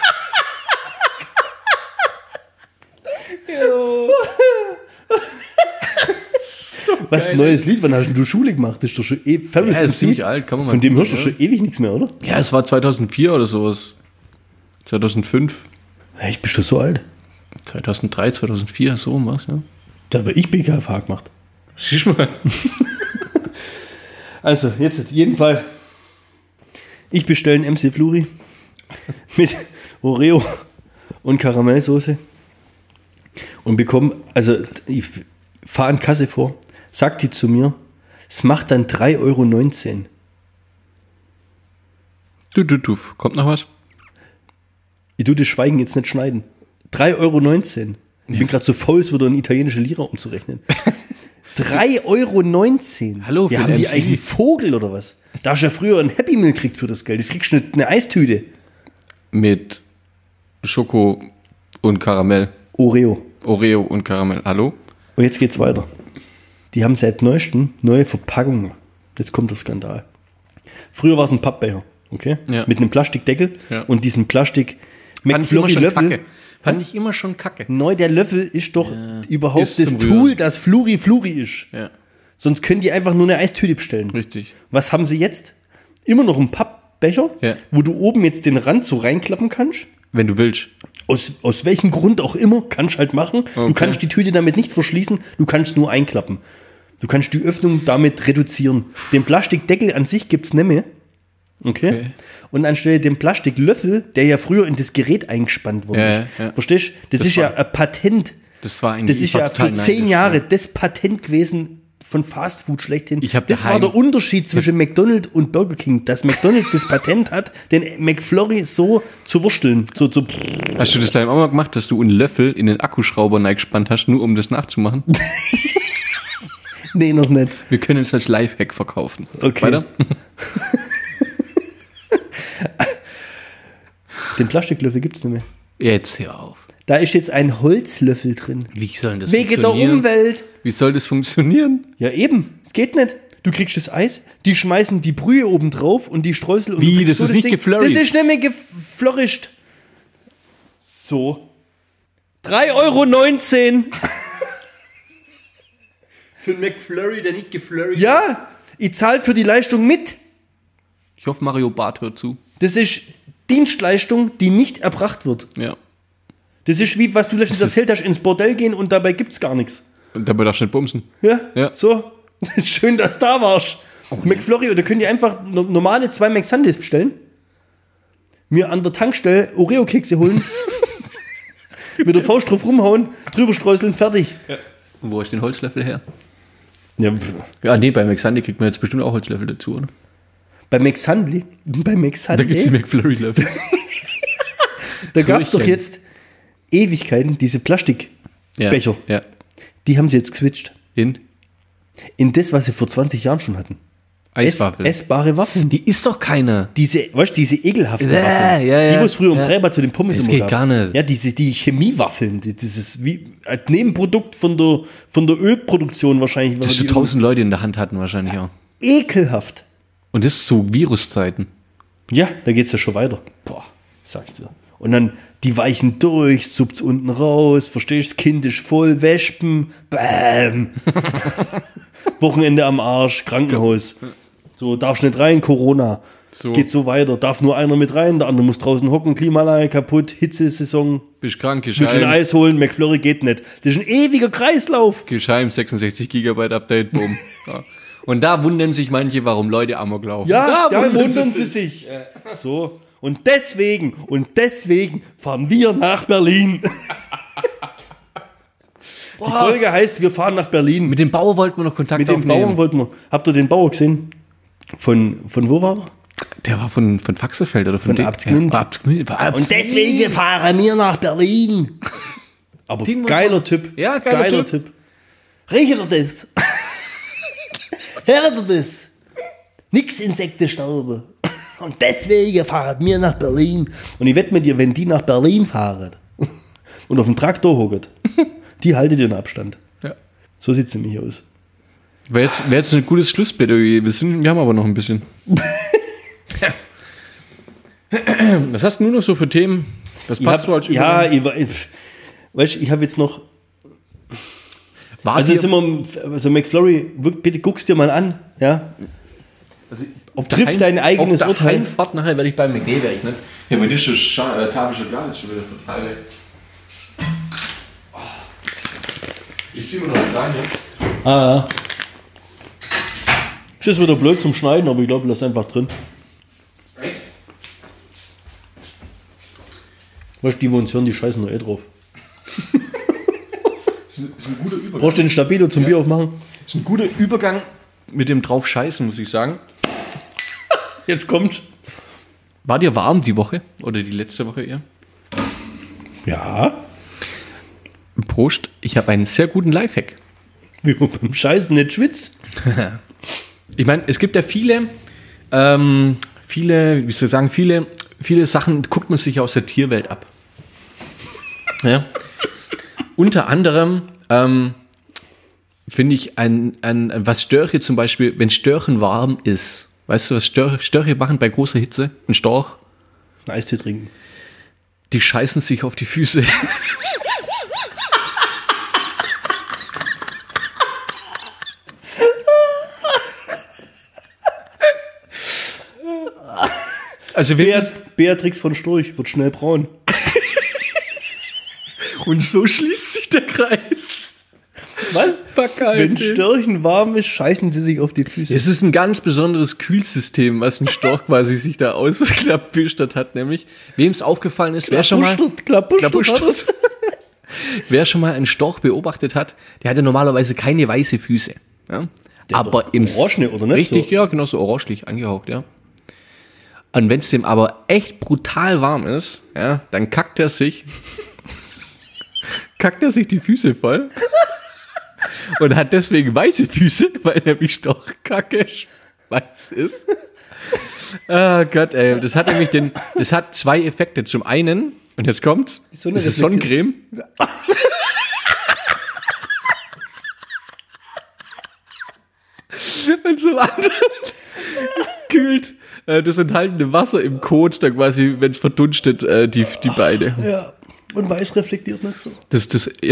Was, ein neues Lied? Wann hast denn du Schule gemacht? Das ist doch schon Ferris Ja, ist MC. ziemlich alt, kann man mal Von dem gucken, hörst du schon ewig nichts mehr, oder? Ja, es war 2004 oder sowas. 2005. Ja, ich bin schon so alt. 2003, 2004, so um was, ja. Da habe ich BKFH gemacht. Siehst du mal. Also, jetzt auf jeden Fall. Ich bestelle einen MC Flurry mit Oreo und Karamellsoße und bekomme, also ich fahre an Kasse vor, sagt die zu mir, es macht dann 3,19 €. Du, kommt noch was? Ich tue das Schweigen jetzt nicht schneiden. 3,19 €. Ich bin gerade so faul, es wieder in italienische Lira umzurechnen. 3,19 €. Hallo, Wir für haben den die MC. eigentlich einen Vogel oder was? Da hast du ja früher ein Happy Meal gekriegt für das Geld. Das kriegst du nicht eine Eistüte. Mit Schoko und Karamell. Oreo. Oreo und Karamell. Hallo? Und jetzt geht's weiter. Die haben seit neuestem neue Verpackungen. Jetzt kommt der Skandal. Früher war es ein Pappbecher, okay? Ja. Mit einem Plastikdeckel Ja. und diesem Plastik Fand ich immer schon McFlurry-Löffel. kacke. Fand ich immer schon kacke. Neu, der Löffel ist doch überhaupt Ist das zum Tool, Rühren. das Flurry ist. Ja, Sonst können die einfach nur eine Eistüte bestellen. richtig. Was haben sie jetzt? Immer noch einen Pappbecher, Ja. wo du oben jetzt den Rand so reinklappen kannst. Wenn du willst. Aus welchem Grund auch immer, kannst du halt machen. Du Okay. kannst die Tüte damit nicht verschließen, du kannst nur einklappen. Du kannst die Öffnung damit reduzieren. Den Plastikdeckel an sich gibt es nicht mehr. Okay. Und anstelle dem Plastiklöffel, der ja früher in das Gerät eingespannt wurde. Ja. Verstehst du? Das ist ja ein Patent. Das war eigentlich Das ist ja für 10 Jahre das Patent gewesen von Fastfood schlechthin. Das war der Unterschied zwischen McDonald's und Burger King. Dass McDonald's das Patent hat, den McFlurry so zu wursteln. Hast du das daheim auch mal gemacht, dass du einen Löffel in den Akkuschrauber reingespannt hast, nur um das nachzumachen? Nee, noch nicht. Wir können es als Lifehack verkaufen. Okay. Weiter? Den Plastiklöffel gibt es nicht mehr. Jetzt hör auf. Da ist jetzt ein Holzlöffel drin. Wie soll denn das Wegen der funktionieren? Umwelt. Wie soll das funktionieren? Ja, eben. Es geht nicht. Du kriegst das Eis, die schmeißen die Brühe oben drauf und die Streusel. Und Wie? du kriegst Das ist nicht geflurried. Das ist nicht mehr geflourished. So. 3,19 €. Für einen McFlurry, der nicht geflurried Ja, ich zahle für die Leistung mit. Ich hoffe, Mario Barth hört zu. Das ist Dienstleistung, die nicht erbracht wird. Ja. Das ist wie, was du letztens erzählt hast, ins Bordell gehen und dabei gibt's gar nichts. Und dabei darfst du nicht bumsen. Ja, Ja. so. Schön, dass du da warst. McFlurry, oder könnt ihr einfach normale 2 McSundays bestellen? Mir an der Tankstelle Oreo-Kekse holen. Mit der Faust drauf rumhauen, drüber streuseln, fertig. Und wo ist den Holzlöffel her? Ja, Ja, nee, bei McSunday kriegt man jetzt bestimmt auch Holzlöffel dazu, oder? bei McSunday, Da gibt es den McFlurry-Löffel. da gab es doch Frühchen. jetzt Ewigkeiten diese Plastikbecher. Ja. Die haben sie jetzt geswitcht. In In das, was sie vor 20 Jahren schon hatten. Eiswaffeln. Essbare Waffeln. Die ist doch keiner. Diese ekelhaften Ja, Waffeln. ja, Die, wo es früher im ja. Freibad zu den Pommes Das immer geht gab. gar nicht. Ja, die Chemiewaffeln. Das ist wie ein Nebenprodukt von der Ölproduktion wahrscheinlich. Das die schon 1000 Leute in der Hand hatten wahrscheinlich auch. ekelhaft. Und das zu Viruszeiten. Ja, da geht's ja schon weiter. Boah, sagst du. Und dann, die weichen durch, Subs unten raus, verstehst, Kind ist voll, Wespen, bam. Wochenende am Arsch, Krankenhaus. So, darfst nicht rein, Corona. So. Geht so weiter. Darf nur einer mit rein, der andere muss draußen hocken, Klimaanlage kaputt, Hitzesaison. Bist krank, Willst du ein Gescheim. Eis holen, McFlurry geht nicht. Das ist ein ewiger Kreislauf. Gescheim, 66 Gigabyte Update, boom. Ja. Und da wundern sich manche, warum Leute Amok laufen. Ja, da wundern wundern sie sich. So. Und deswegen fahren wir nach Berlin. Die Folge heißt, wir fahren nach Berlin. Mit dem Bauer wollten wir noch Kontakt Mit dem aufnehmen. Bauern wollten wir. Habt ihr den Bauer gesehen? Von wo war er? Der war von Faxefeld oder von Abtsgmünd. Ja, Abtsgmünd. Und deswegen fahren wir nach Berlin. Aber Ding war- geiler Typ. Ja, geiler Typ. Riecht ihr das? Hört ihr das? Nix Insekten sterben. Und deswegen fahren wir nach Berlin. Und ich wette mit dir, wenn die nach Berlin fahren und auf dem Traktor hocken, die haltet ihren Abstand. Ja. So sieht es nämlich aus. Wäre jetzt ein gutes Schlussplädoyer. Wir haben aber noch ein bisschen. Was hast du nur noch so für Themen? Das passt so als Übergang. Weißt du, ich habe jetzt noch. War Also, dir- ist immer, also McFlurry, bitte guckst dir mal an. Ja? Trifft dein eigenes auf der Urteil. Heimfahrt nachher werde ich beim McD, werde ich nicht. Ja, bei dir ist das Tafel Schokolade schon wieder total weg. Ich ziehe mir noch eine kleine. Ja. Ist wieder blöd zum Schneiden, aber ich glaube, lass einfach drin. Echt? Weißt du, die, wo uns hören, die scheißen noch drauf. Das ist ein guter Übergang. Brauchst du den Stabilo zum Bier aufmachen? Das ist ein guter Übergang mit dem drauf Scheißen, muss ich sagen. Jetzt kommt. War dir warm die Woche? Oder die letzte Woche eher? Ja. Prost, ich habe einen sehr guten Lifehack. Wie man beim Scheißen nicht schwitzt. Ich meine, es gibt ja viele, wie soll ich sagen, viele Sachen guckt man sich aus der Tierwelt ab. Ja. Unter anderem finde ich was Störche zum Beispiel, wenn Störchen warm ist, weißt du, was Störche machen bei großer Hitze? Ein Storch, Ein Eistee trinken. die scheißen sich auf die Füße. Also wenn Beatrix von Storch wird schnell braun. und so schließt sich der Kreis. Was? Fuck, Alter. Wenn Störchen warm ist, scheißen sie sich auf die Füße. Es ist ein ganz besonderes Kühlsystem, was ein Storch quasi sich da ausklappbüstert hat, nämlich. Wem es aufgefallen ist, wer schon mal einen Storch beobachtet hat, der hatte normalerweise keine weiße Füße. Ja? Aber im Orangene, oder nicht? Richtig, So. ja, genau so orangelich angehaucht, ja. Und wenn es dem aber echt brutal warm ist, ja, dann kackt er sich die Füße voll und hat deswegen weiße Füße, weil nämlich Storchkacke weiß ist. Oh Gott, ey, das hat zwei Effekte. Zum einen, und jetzt kommt's, das ist Sonnencreme. Und zum anderen kühlt das enthaltene Wasser im Kot dann quasi, wenn es verdunstet, die Beine. Ja, und weiß reflektiert nicht so. Das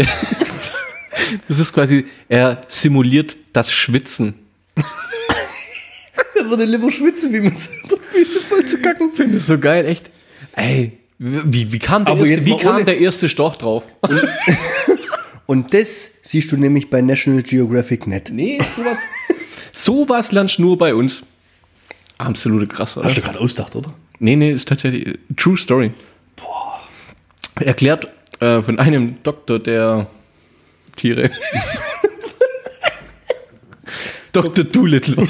ist quasi, er simuliert das Schwitzen. Er würde lieber schwitzen, wie man so Füße voll zu kacken. Finde ich so geil, echt. Ey, wie kam der erste Storch drauf? Und das siehst du nämlich bei National Geographic nicht. Nee, sowas lernst du nur bei uns. Absolute krass, oder? Hast du gerade ausgedacht, oder? Nee, ist tatsächlich True Story. Boah. Erklärt von einem Doktor der Tiere. Dr. Doolittle.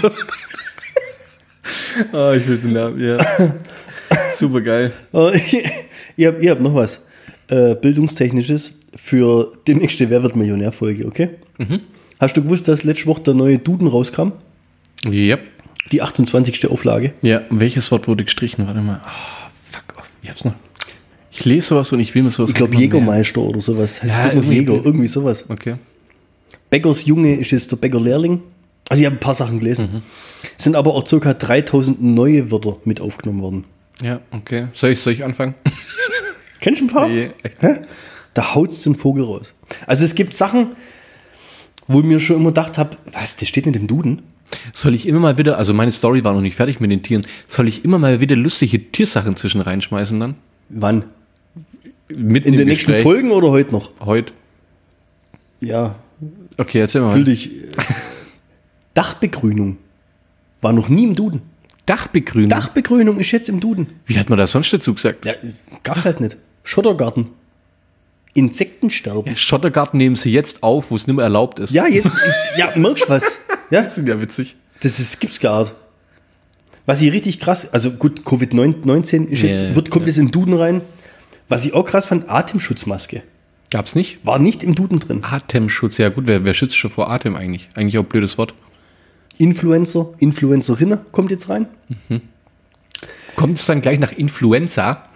Oh, ich will den Namen, ja. Super geil. Ihr habt noch was Bildungstechnisches für die nächste Wer wird Millionär-Folge, okay? Mhm. Hast du gewusst, dass letzte Woche der neue Duden rauskam? Yep. Die 28. Auflage. Ja, welches Wort wurde gestrichen? Warte mal. Oh, fuck off. Ich hab's noch. Ich lese sowas und ich will mir sowas. Ich glaube Jägermeister oder sowas. Heißt Ja, das noch Jäger? Irgendwie sowas. Okay. Bäckers Junge ist jetzt der Bäckerlehrling. Also ich habe ein paar Sachen gelesen. Mhm. Es sind aber auch ca. 3000 neue Wörter mit aufgenommen worden. Ja, okay. Soll ich anfangen? Kennst du ein paar? Nee. Hä? Da haut's den Vogel raus. Also es gibt Sachen, wo ich mir schon immer gedacht habe, was, das steht nicht im Duden? Soll ich immer mal wieder, also meine Story war noch nicht fertig mit den Tieren, soll ich immer mal wieder lustige Tiersachen zwischen reinschmeißen dann? Wann? Mitten In im den nächsten Gespräch? Folgen oder heute noch? Heute. Ja, Okay, erzähl mal. fühl dich. Dachbegrünung war noch nie im Duden. Dachbegrünung. Dachbegrünung ist jetzt im Duden. Wie hat man das sonst dazu gesagt? Ja, gab's halt nicht. Schottergarten. Insektensterben. Schottergarten nehmen sie jetzt auf, wo es nicht mehr erlaubt ist. Ja, jetzt, ja, merkst du was? Ja, Das sind ja witzig. gibt's gar nicht. Was ich richtig krass, also gut, Covid-19 ist jetzt, kommt jetzt in den Duden rein. Was ich auch krass fand, Atemschutzmaske. Gab's nicht? War nicht im Duden drin. Atemschutz, ja gut, wer schützt schon vor Atem eigentlich? Eigentlich auch ein blödes Wort. Influencerinnen kommt jetzt rein. Kommt es dann gleich nach Influenza?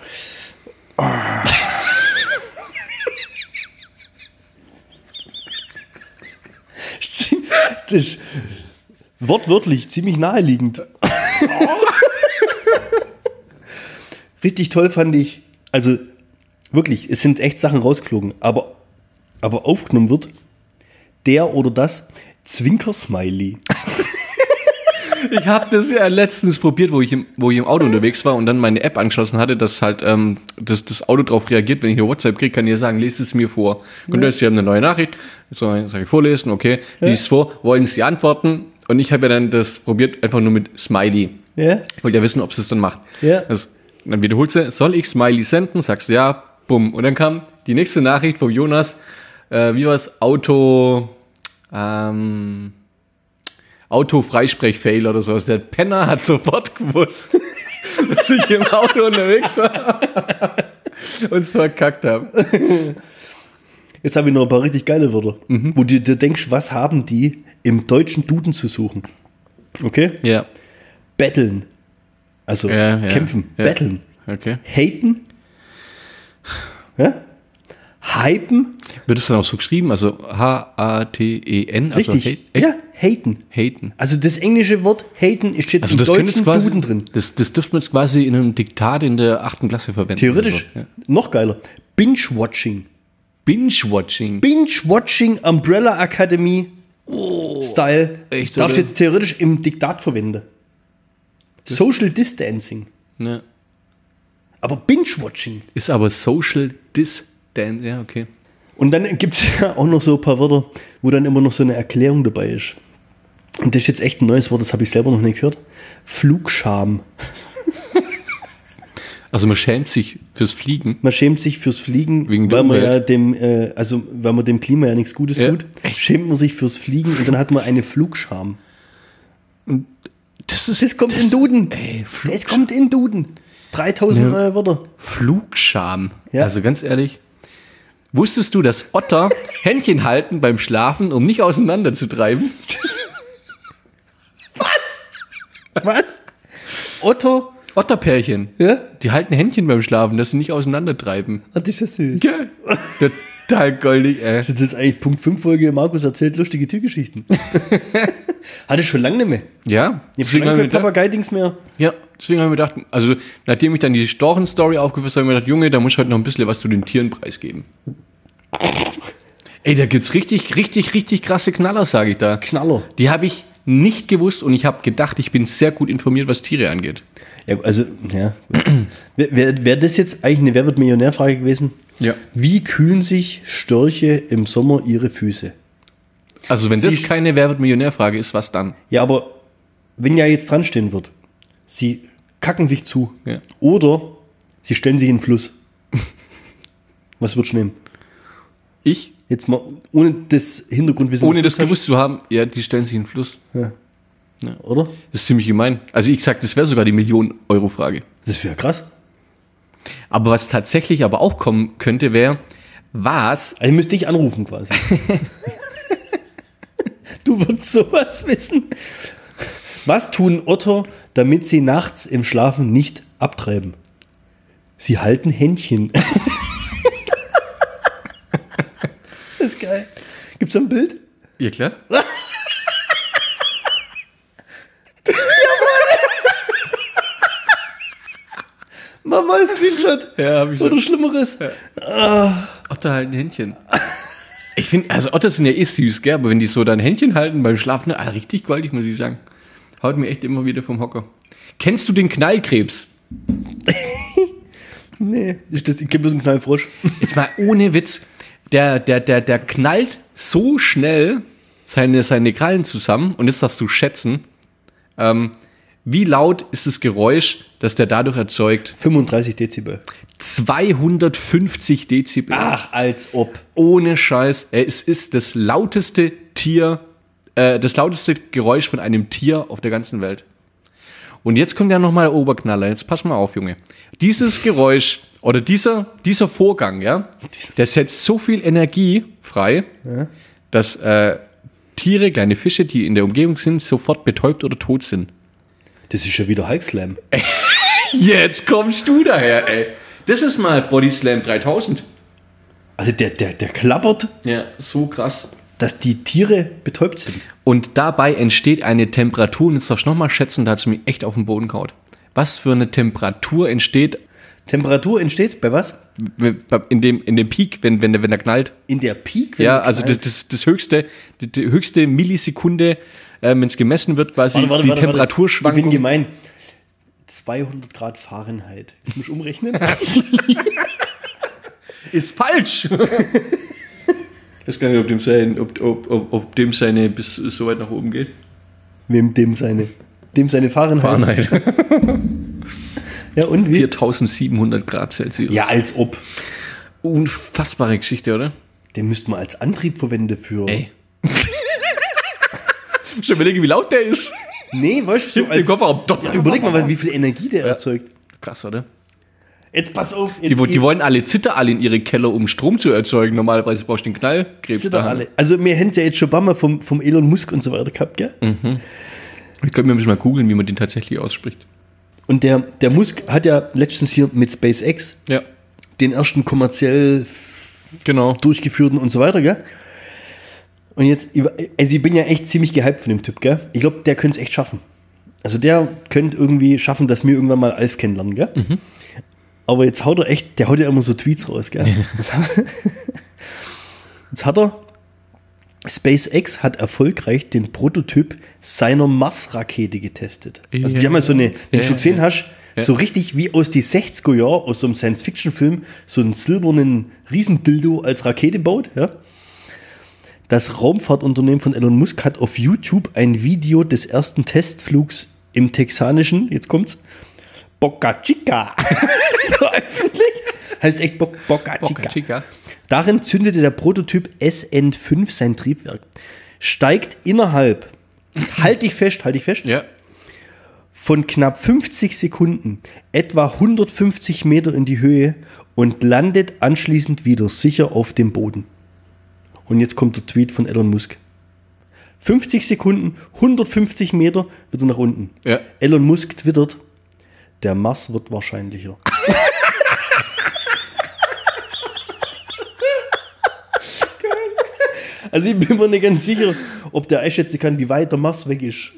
Das ist wortwörtlich ziemlich naheliegend. Richtig toll fand ich, also wirklich, es sind echt Sachen rausgeflogen, aber aufgenommen wird der oder das Zwinker-Smiley. Ich habe das ja letztens probiert, wo ich im Auto unterwegs war und dann meine App angeschlossen hatte, dass halt das Auto darauf reagiert, wenn ich eine WhatsApp kriege, kann ich sagen, lest es mir vor. Und jetzt, Sie haben eine neue Nachricht, sag ich vorlesen, okay, lies vor, wollen Sie antworten? Und ich habe ja dann das probiert, einfach nur mit Smiley. Ja? Ich wollte ja wissen, ob es das dann macht. Ja. Also, dann wiederholt sie, soll ich Smiley senden? Sagst du ja, bumm. Und dann kam die nächste Nachricht von Jonas, wie war es? Auto-Freisprech-Fail oder sowas. Der Penner hat sofort gewusst, dass ich im Auto unterwegs war und es verkackt habe. Jetzt habe ich noch ein paar richtig geile Wörter, wo du dir denkst, was haben die im deutschen Duden zu suchen? Okay? Ja. Betteln. Also kämpfen. Ja. Betteln. Okay. Haten. Ja? Hypen. Wird es dann auch so geschrieben? Also H-A-T-E-N? Also Richtig. echt? Ja, haten. Haten. Also das englische Wort haten ist jetzt Also im das könnte deutschen jetzt quasi, Duden drin. das dürfte man jetzt quasi in einem Diktat in der 8. Klasse verwenden. Theoretisch. oder so. Ja. Noch geiler. Binge-Watching. Binge-Watching. Binge-Watching Umbrella Academy Style. echt, Darfst du oder? jetzt theoretisch im Diktat verwenden. Social Distancing. Ja. Aber Binge-Watching. Ist aber Social Distance. Ja, okay. Und dann gibt es ja auch noch so ein paar Wörter, wo dann immer noch so eine Erklärung dabei ist. Und das ist jetzt echt ein neues Wort, das habe ich selber noch nicht gehört. Flugscham. Also man schämt sich fürs Fliegen. Man schämt sich fürs Fliegen, Wegen weil der man ja weil man dem Klima ja nichts Gutes tut. Schämt man sich fürs Fliegen und dann hat man eine Flugscham. Das kommt in Duden. Ey, Das kommt in Duden. 3000 neue Wörter. Flugscham. Ja. Also ganz ehrlich, wusstest du, dass Otter Händchen halten beim Schlafen, um nicht auseinanderzutreiben? Was? Otterpärchen. Ja? Die halten Händchen beim Schlafen, dass sie nicht auseinandertreiben. Das ist ja süß. Geil. Total goldig, ey. Das ist eigentlich Punkt 5 Folge, Markus erzählt lustige Tiergeschichten. Hatte ich schon lange nicht mehr. Ja, Ich habe schon lange kein Papagei-Dings mehr. ja, deswegen habe ich mir gedacht, also nachdem ich dann die Storchen-Story aufgefasst habe, habe ich mir gedacht, Junge, da muss ich heute noch ein bisschen was zu den Tieren preisgeben. Ey, da gibt's richtig, richtig, richtig krasse Knaller, sage ich da. Knaller. Die habe ich nicht gewusst und ich habe gedacht, ich bin sehr gut informiert, was Tiere angeht. Ja, also, ja. Wäre das jetzt eigentlich eine Wer wird Millionär-Frage gewesen? Ja. Wie kühlen sich Störche im Sommer ihre Füße? Also wenn das keine Wer wird Millionär-Frage ist, was dann? Ja, aber wenn ja jetzt dran stehen wird, sie kacken sich zu Ja. oder sie stellen sich in den Fluss. Was würdest du nehmen? Ich, Jetzt mal ohne das Hintergrundwissen. ohne das gewusst zu haben, ja, die stellen sich in den Fluss. Oder? Das ist ziemlich gemein. Also ich sag, das wäre sogar die Millionen-Euro-Frage. Das wäre krass. Aber was tatsächlich aber auch kommen könnte, wäre, was? Also ich müsste dich anrufen quasi. Du würdest sowas wissen. Was tun Otter, damit sie nachts im Schlafen nicht abtreiben? Sie halten Händchen. Das ist geil. Gibt's da ein Bild? Ja, klar. Mach mal ein Screenshot. Ja, hab ich Oder schon. Schlimmeres. Otter halten Händchen. Ich finde, also Otter sind ja eh süß, gell? Aber wenn die so dann Händchen halten beim Schlafen, richtig goldig, muss ich sagen. Haut mir echt immer wieder vom Hocker. Kennst du den Knallkrebs? Nee, ich kenne bloß einen Knallfrosch. Jetzt mal ohne Witz. Der knallt so schnell seine Krallen zusammen und jetzt darfst du schätzen, wie laut ist das Geräusch, das der dadurch erzeugt? 35 Dezibel. 250 Dezibel. Ach, als ob. Ohne Scheiß. Es ist das lauteste das lauteste Geräusch von einem Tier auf der ganzen Welt. Und jetzt kommt ja nochmal der Oberknaller. Jetzt pass mal auf, Junge. Dieses Geräusch oder dieser Vorgang, ja, der setzt so viel Energie frei, dass Tiere, kleine Fische, die in der Umgebung sind, sofort betäubt oder tot sind. Das ist ja wieder Hulk-Slam. Jetzt kommst du daher, ey. Das ist mal Body Slam 3000. Also der klappert, Ja, so krass. dass die Tiere betäubt sind. Und dabei entsteht eine Temperatur, und jetzt darfst du nochmal schätzen, da hat es mich echt auf den Boden gehauen. Was für eine Temperatur entsteht Temperatur entsteht bei was? in dem Peak, wenn der knallt? In der Peak? wenn Ja, er also knallt? das höchste, die höchste Millisekunde, wenn es gemessen wird, quasi Warte, die Ich bin Temperaturschwankung. gemein. 200 Grad Fahrenheit. Jetzt muss ich umrechnen. Ist falsch. Ich weiß gar nicht, ob dem seine bis so weit nach oben geht. Wem dem seine Fahrenheit. Fahrenheit. Ja, und wie? 4700 Grad Celsius. Ja, als ob. Unfassbare Geschichte, oder? Den müsste man als Antrieb verwenden für. Ey. Schon überlege, wie laut der ist. Nee, weißt du, so Den Kofferraum. Ja, überleg mal, wie viel Energie der erzeugt. Krass, oder? Jetzt pass auf. Die wollen alle Zitter alle in ihre Keller, um Strom zu erzeugen. Normalerweise brauchst du den Knallkrebs. Zittern alle. Also wir hätten es ja jetzt schon ein paar Mal vom Elon Musk und so weiter gehabt, gell? Ich könnte mir ein bisschen mal googeln, wie man den tatsächlich ausspricht. Und der Musk hat ja letztens hier mit SpaceX Ja, den ersten kommerziell genau. durchgeführten und so weiter, gell? Und jetzt, also ich bin ja echt ziemlich gehypt von dem Typ, gell? Ich glaube, der könnte es echt schaffen. Also der könnte irgendwie schaffen, dass wir irgendwann mal Alf kennenlernen, gell? Aber jetzt haut er echt, der haut ja immer so Tweets raus, gell? Jetzt hat er, SpaceX hat erfolgreich den Prototyp seiner Mars-Rakete getestet. Also die haben ja so eine, wenn du schon gesehen hast, Ja. So richtig wie aus die 60er Jahren, aus so einem Science-Fiction-Film, so einen silbernen Riesendildo als Rakete baut. Ja. Das Raumfahrtunternehmen von Elon Musk hat auf YouTube ein Video des ersten Testflugs im texanischen, jetzt kommt's, Boca Chica veröffentlicht. Heißt echt Boca Chica. Darin zündete der Prototyp SN5 sein Triebwerk. Steigt innerhalb, jetzt halt dich fest, Ja. von knapp 50 Sekunden etwa 150 Meter in die Höhe und landet anschließend wieder sicher auf dem Boden. Und jetzt kommt der Tweet von Elon Musk. 50 Sekunden, 150 Meter, wieder nach unten. Ja. Elon Musk twittert, der Mars wird wahrscheinlicher. Also ich bin mir nicht ganz sicher, ob der einschätzen kann, wie weit der Mars weg ist.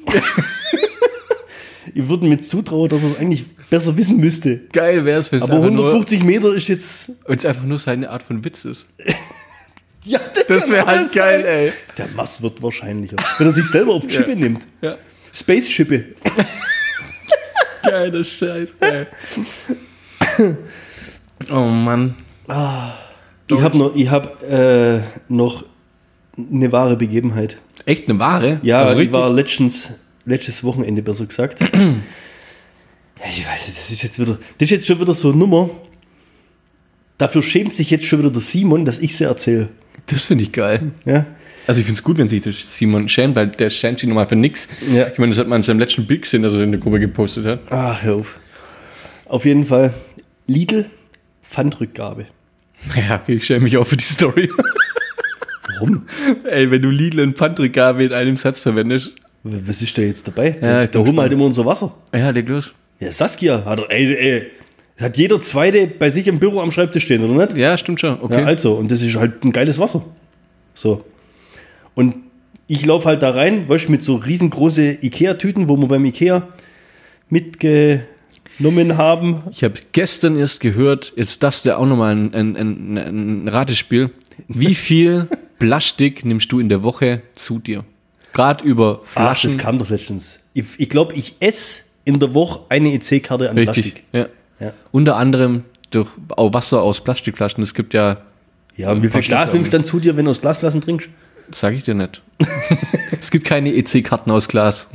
Ich würde mir zutrauen, dass er es eigentlich besser wissen müsste. Geil wäre es, wenn es Aber 150 Meter ist jetzt... einfach nur seine Art von Witz ist. Ja, Das wäre halt geil, sein. ey. Der Mars wird wahrscheinlicher. Wenn er sich selber auf die Schippe nimmt. Ja. Space-Schippe. Geiler Scheiß, ey. Oh Mann. Ich habe noch eine wahre Begebenheit. Echt eine Ware? Ja, Also ich war letztes Wochenende, besser gesagt. Ich weiß nicht, das ist jetzt schon wieder so eine Nummer. Dafür schämt sich jetzt schon wieder der Simon, dass ich sie erzähle. Das finde ich geil. Ja? Also ich finde es gut, wenn sich der Simon schämt, weil der schämt sich nochmal für nix. Ja. Ich meine, das hat man in seinem letzten Bild gesehen, dass er in der Gruppe gepostet hat. Ach, hör auf. Auf jeden Fall Lidl Pfandrückgabe. Ja, okay, ich schäme mich auch für die Story. Warum? Ey, wenn du Lidl und Pfandrückgabe in einem Satz verwendest. Was ist da jetzt dabei? Ja, Da holen wir halt immer unser Wasser. Ja, leg los. Ja, Saskia hat jeder Zweite bei sich im Büro am Schreibtisch stehen, oder nicht? Ja, stimmt schon. Okay. Ja, also, und das ist halt ein geiles Wasser. So. Und ich laufe halt da rein, weißt du, mit so riesengroße Ikea-Tüten, wo wir beim Ikea mitgenommen haben. Ich habe gestern erst gehört, jetzt darfst du auch nochmal ein Ratespiel. Wie viel Plastik nimmst du in der Woche zu dir? Gerade über Ach, Flaschen. das kam doch letztens. Ich glaube, ich esse in der Woche eine EC-Karte an Richtig, Plastik. ja. Ja. Unter anderem durch auch Wasser aus Plastikflaschen. Es gibt ja, Ja, und wie viel Glas nimmst du dann zu dir, wenn du aus Glasflaschen trinkst? sage ich dir nicht. Es gibt keine EC-Karten aus Glas.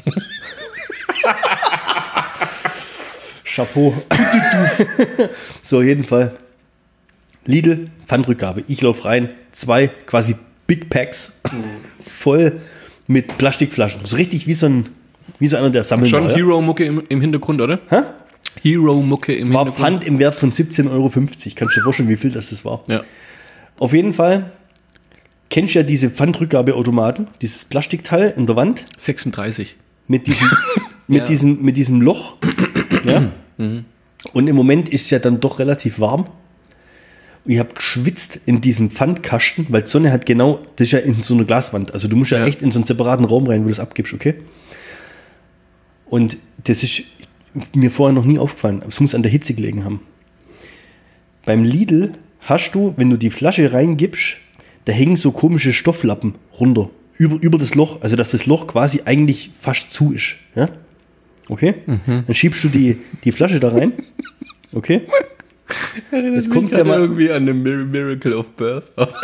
Chapeau. So, auf jeden Fall. Lidl, Pfandrückgabe. Ich laufe rein, 2 quasi Big Packs voll mit Plastikflaschen. So richtig wie so einer, der sammelt. Schon ja? Hero-Mucke im Hintergrund, oder? Hä? Hero-Mucke im War Hintergrund. Pfand im Wert von 17,50 Euro. Kannst du dir vorstellen, wie viel das war? Ja. Auf jeden Fall kennst du ja diese Pfandrückgabeautomaten, dieses Plastikteil in der Wand 36. mit diesem, Ja. mit diesem Loch. Ja? Und im Moment ist es ja dann doch relativ warm. Ich habe geschwitzt in diesem Pfandkasten, weil die Sonne hat genau, das ist ja in so einer Glaswand. Also du musst ja Ja. echt in so einen separaten Raum rein, wo du das abgibst, okay? Und das ist mir vorher noch nie aufgefallen. Es muss an der Hitze gelegen haben. Beim Lidl hast du, wenn du die Flasche reingibst, da hängen so komische Stofflappen runter. Über das Loch. Also dass das Loch quasi eigentlich fast zu ist. Ja? Okay? Dann schiebst du die Flasche da rein. Okay? Jetzt kommt ja mal irgendwie an dem Miracle of Birth.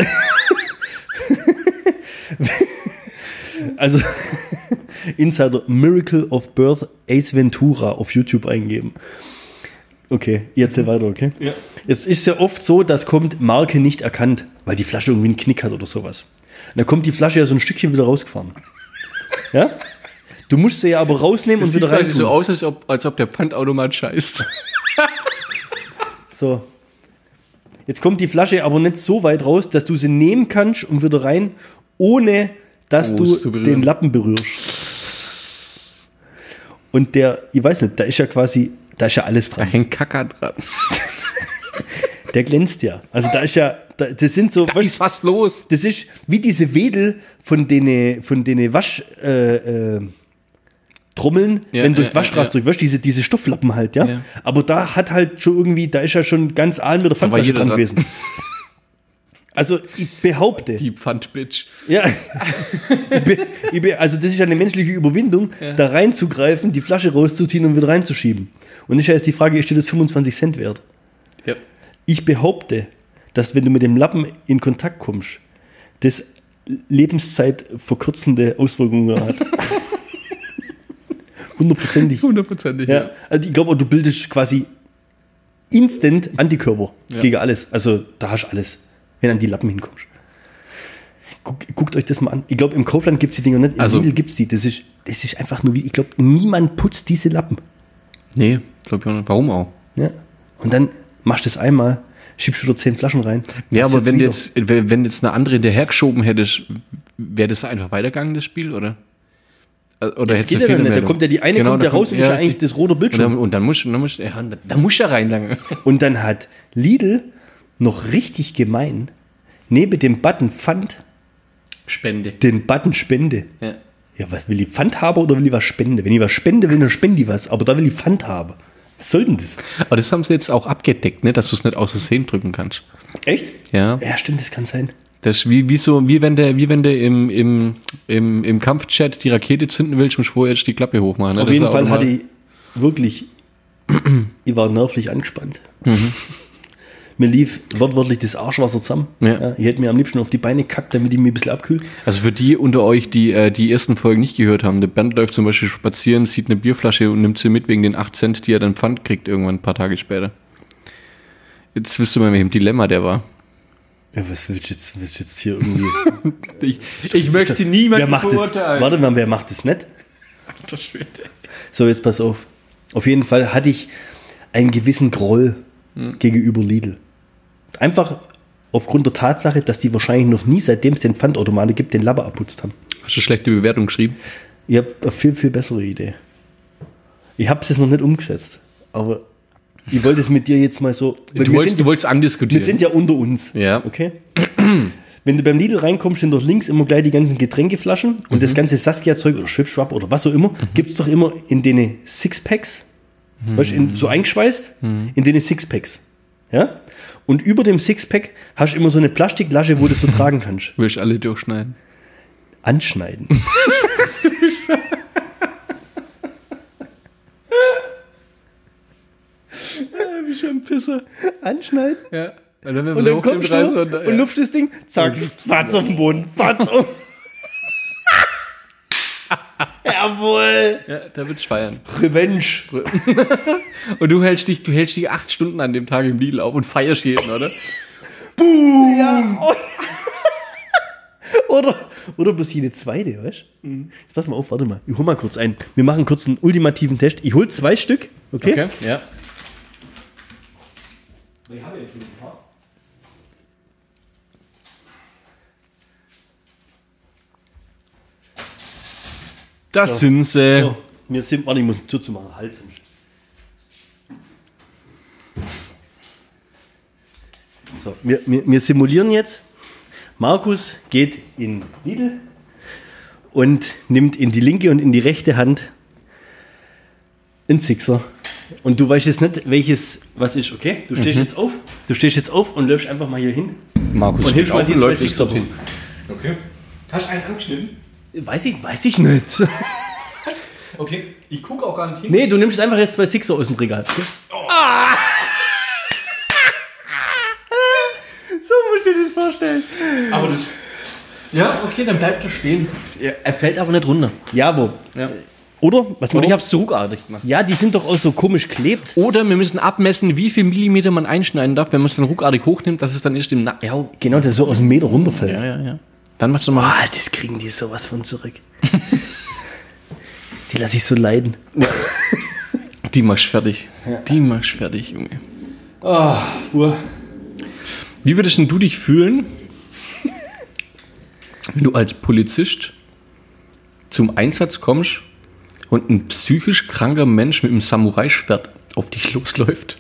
Also Insider Miracle of Birth Ace Ventura auf YouTube eingeben. Okay, jetzt weiter, okay? Ja. Jetzt ist es ja oft so, dass kommt Marke nicht erkannt, weil die Flasche irgendwie einen Knick hat oder sowas. Und dann kommt die Flasche ja so ein Stückchen wieder rausgefahren. Ja? Du musst sie ja aber rausnehmen und wieder rein. Sieht so aus, als ob der Pfandautomat scheißt. So. Jetzt kommt die Flasche aber nicht so weit raus, dass du sie nehmen kannst und wieder rein, ohne dass Oh, du ist zu berühren. den Lappen berührst. Und ich weiß nicht, da ist ja alles Da dran. hängt Kacker dran. Der glänzt ja. Also da ist ja, das sind so, Da ist was los. das ist wie diese Wedel von denen Wasch, Trommeln, Ja, wenn du durch ja, die Waschstraße durchwäschst, diese Stofflappen halt, ja? Ja. Aber da hat halt schon irgendwie, da ist ja schon ganz allen wieder war Pfandflasche jeder dran dran. gewesen. Also ich behaupte. Die Pfandbitch. Ja. Also das ist eine menschliche Überwindung, da reinzugreifen, die Flasche rauszuziehen und wieder reinzuschieben. Und ist ja jetzt die Frage, ist dir das 25 Cent wert? Ja. Ich behaupte, dass wenn du mit dem Lappen in Kontakt kommst, das Lebenszeit verkürzende Auswirkungen hat. 100%. 100%, Ja. Also ich glaube, du bildest quasi instant Antikörper gegen alles. Also da hast du alles, wenn du an die Lappen hinkommst. Guckt euch das mal an. Ich glaube, im Kaufland gibt es die Dinger nicht, im Lidl gibt es die. Das ist einfach nur, ich glaube, niemand putzt diese Lappen. Nee, glaube ich auch nicht. Warum auch? Ja. Und dann machst du das einmal, schiebst du da 10 Flaschen rein. Ja, aber wenn jetzt eine andere hinterhergeschoben hättest, wäre das einfach weitergegangen, das Spiel, oder? Oder das geht ja dann nicht. Da kommt ja die eine kommt ja raus und ist ja eigentlich das rote Bildschirm. Und dann musst du ja reinlangen. Und dann hat Lidl noch richtig gemein neben dem Button Pfand Spende. Den Button Spende. Ja. Ja, was will ich Pfand haben oder will ich was spende? Wenn ich was spende, dann spende ich was. Aber da will ich Pfand haben. Was soll denn das? Aber das haben sie jetzt auch abgedeckt, ne? Dass du es nicht aus Versehen drücken kannst. Echt? Ja. Ja, stimmt, das kann sein. Das ist wie wenn du im Kampfchat die Rakete zünden willst und vorher jetzt die Klappe hochmachen. Ne? Auf jeden Fall hatte ich wirklich, ich war nervlich angespannt. Mir lief wortwörtlich das Arschwasser zusammen. Ja. Ich hätte mir am liebsten auf die Beine gekackt, damit ich mich ein bisschen abkühle. Also für die unter euch, die die ersten Folgen nicht gehört haben, der Bernd läuft zum Beispiel spazieren, sieht eine Bierflasche und nimmt sie mit wegen den 8 Cent, die er dann Pfand kriegt irgendwann ein paar Tage später. Jetzt wisst ihr mal, mit welchem Dilemma der war. Ja, was willst du jetzt hier irgendwie... ich möchte niemanden verurteilen. Warte mal, wer macht das nicht? So, jetzt pass auf. Auf jeden Fall hatte ich einen gewissen Groll gegenüber Lidl. Einfach aufgrund der Tatsache, dass die wahrscheinlich noch nie, seitdem es den Pfandautomaten gibt, den Labber abputzt haben. Hast du schlechte Bewertung geschrieben? Ich habe eine viel, viel bessere Idee. Ich habe es jetzt noch nicht umgesetzt, aber ich wollte es mit dir jetzt mal so... Du wolltest andiskutieren. Wir sind ja unter uns. Ja. Okay? Wenn du beim Lidl reinkommst, sind dort links immer gleich die ganzen Getränkeflaschen und das ganze Saskia-Zeug oder Schwipschwapp oder was auch immer, gibt es doch immer in den Sixpacks, weißt, so eingeschweißt, in den Sixpacks. Ja? Und über dem Sixpack hast du immer so eine Plastiklasche, wo du so tragen kannst. Willst du alle durchschneiden? Anschneiden. Wie schon ein Pisser. Anschneiden? Ja. Und dann kommst du und lupfst das Ding, zack, Fatz auf den Boden, Fatz um. Jawohl. Ja, da wird's feiern. Revenge. Und du hältst dich 8 Stunden an dem Tag im Lidl auf und feierst jeden, oder? Boom. Ja. Oder bloß jede zweite, weißt du? Jetzt pass mal auf, warte mal. Ich hol mal kurz ein. Wir machen kurz einen ultimativen Test. Ich hol 2 Stück, okay? Ja. Das sind sie. So, warte, ich muss die Tür zumachen. Halt. So, wir simulieren jetzt. Markus geht in Lidl und nimmt in die linke und in die rechte Hand einen Sixer. Und du weißt jetzt nicht, was ist, okay? Du stehst jetzt auf. Du stehst jetzt auf und läufst einfach mal hier hin. Markus und hilfst mal die 2 Sixer hin. Okay. Hast du einen angeschnitten? Weiß ich nicht. Okay, ich gucke auch gar nicht hin. Nee, du nimmst einfach jetzt 2 Sixer aus dem Regal. Okay? Oh. Ah. So musst du dir das vorstellen. Aber das... Ja, okay, dann bleibt er stehen. Ja. Er fällt aber nicht runter. Ja, wo? Ja. Oder? Oder ich hab's so ruckartig gemacht. Ja, die sind doch auch so komisch klebt. Oder wir müssen abmessen, wie viel Millimeter man einschneiden darf, wenn man es dann ruckartig hochnimmt, dass es dann erst im Nacken... Ja. Genau, dass es so aus dem Meter runterfällt. Ja. Dann machst du mal... Ah, das kriegen die sowas von zurück. Die lasse ich so leiden. Ja. Die machst fertig. Ja. Die machst fertig, Junge. Wie würdest denn du dich fühlen, wenn du als Polizist zum Einsatz kommst und ein psychisch kranker Mensch mit einem Samurai-Schwert auf dich losläuft?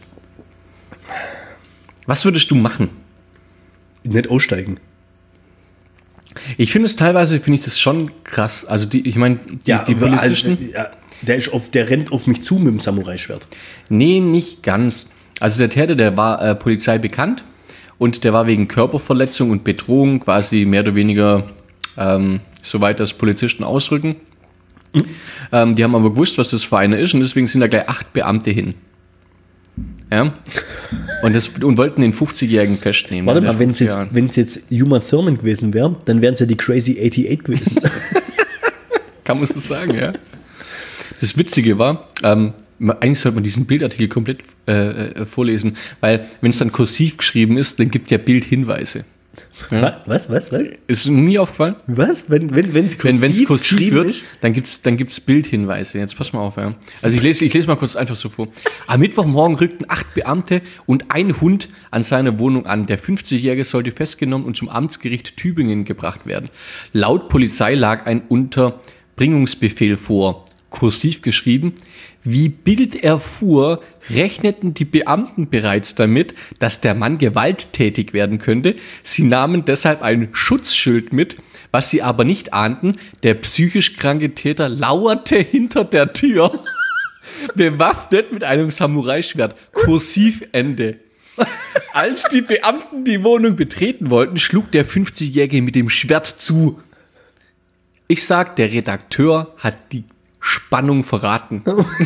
Was würdest du machen? Nicht aussteigen. Ich finde es teilweise, das schon krass. Also die Polizisten... Der rennt auf mich zu mit dem Samurai-Schwert. Nee, nicht ganz. Also der Täter, der war Polizei bekannt und der war wegen Körperverletzung und Bedrohung quasi mehr oder weniger soweit das Polizisten ausrücken. Die haben aber gewusst, was das für einer ist und deswegen sind da gleich 8 Beamte hin. Ja? Und wollten den 50-Jährigen festnehmen. Warte mal, wenn es jetzt Uma Thurman gewesen wäre, dann wären es ja die Crazy 88 gewesen. Kann man so sagen, ja. Das Witzige war, eigentlich sollte man diesen Bildartikel komplett vorlesen, weil wenn es dann kursiv geschrieben ist, dann gibt ja Bildhinweise. Ja. Was? Ist nie aufgefallen? Was? Wenn es kursiv wird, dann gibt's Bildhinweise. Jetzt pass mal auf, ja. Also ich lese mal kurz einfach so vor. Am Mittwochmorgen rückten 8 Beamte und ein Hund an seiner Wohnung an. Der 50-Jährige sollte festgenommen und zum Amtsgericht Tübingen gebracht werden. Laut Polizei lag ein Unterbringungsbefehl vor. Kursiv geschrieben. Wie Bild erfuhr, rechneten die Beamten bereits damit, dass der Mann gewalttätig werden könnte. Sie nahmen deshalb ein Schutzschild mit, was sie aber nicht ahnten. Der psychisch kranke Täter lauerte hinter der Tür, bewaffnet mit einem Samurai-Schwert. Kursiv Ende. Als die Beamten die Wohnung betreten wollten, schlug der 50-Jährige mit dem Schwert zu. Ich sag, der Redakteur hat die Spannung verraten.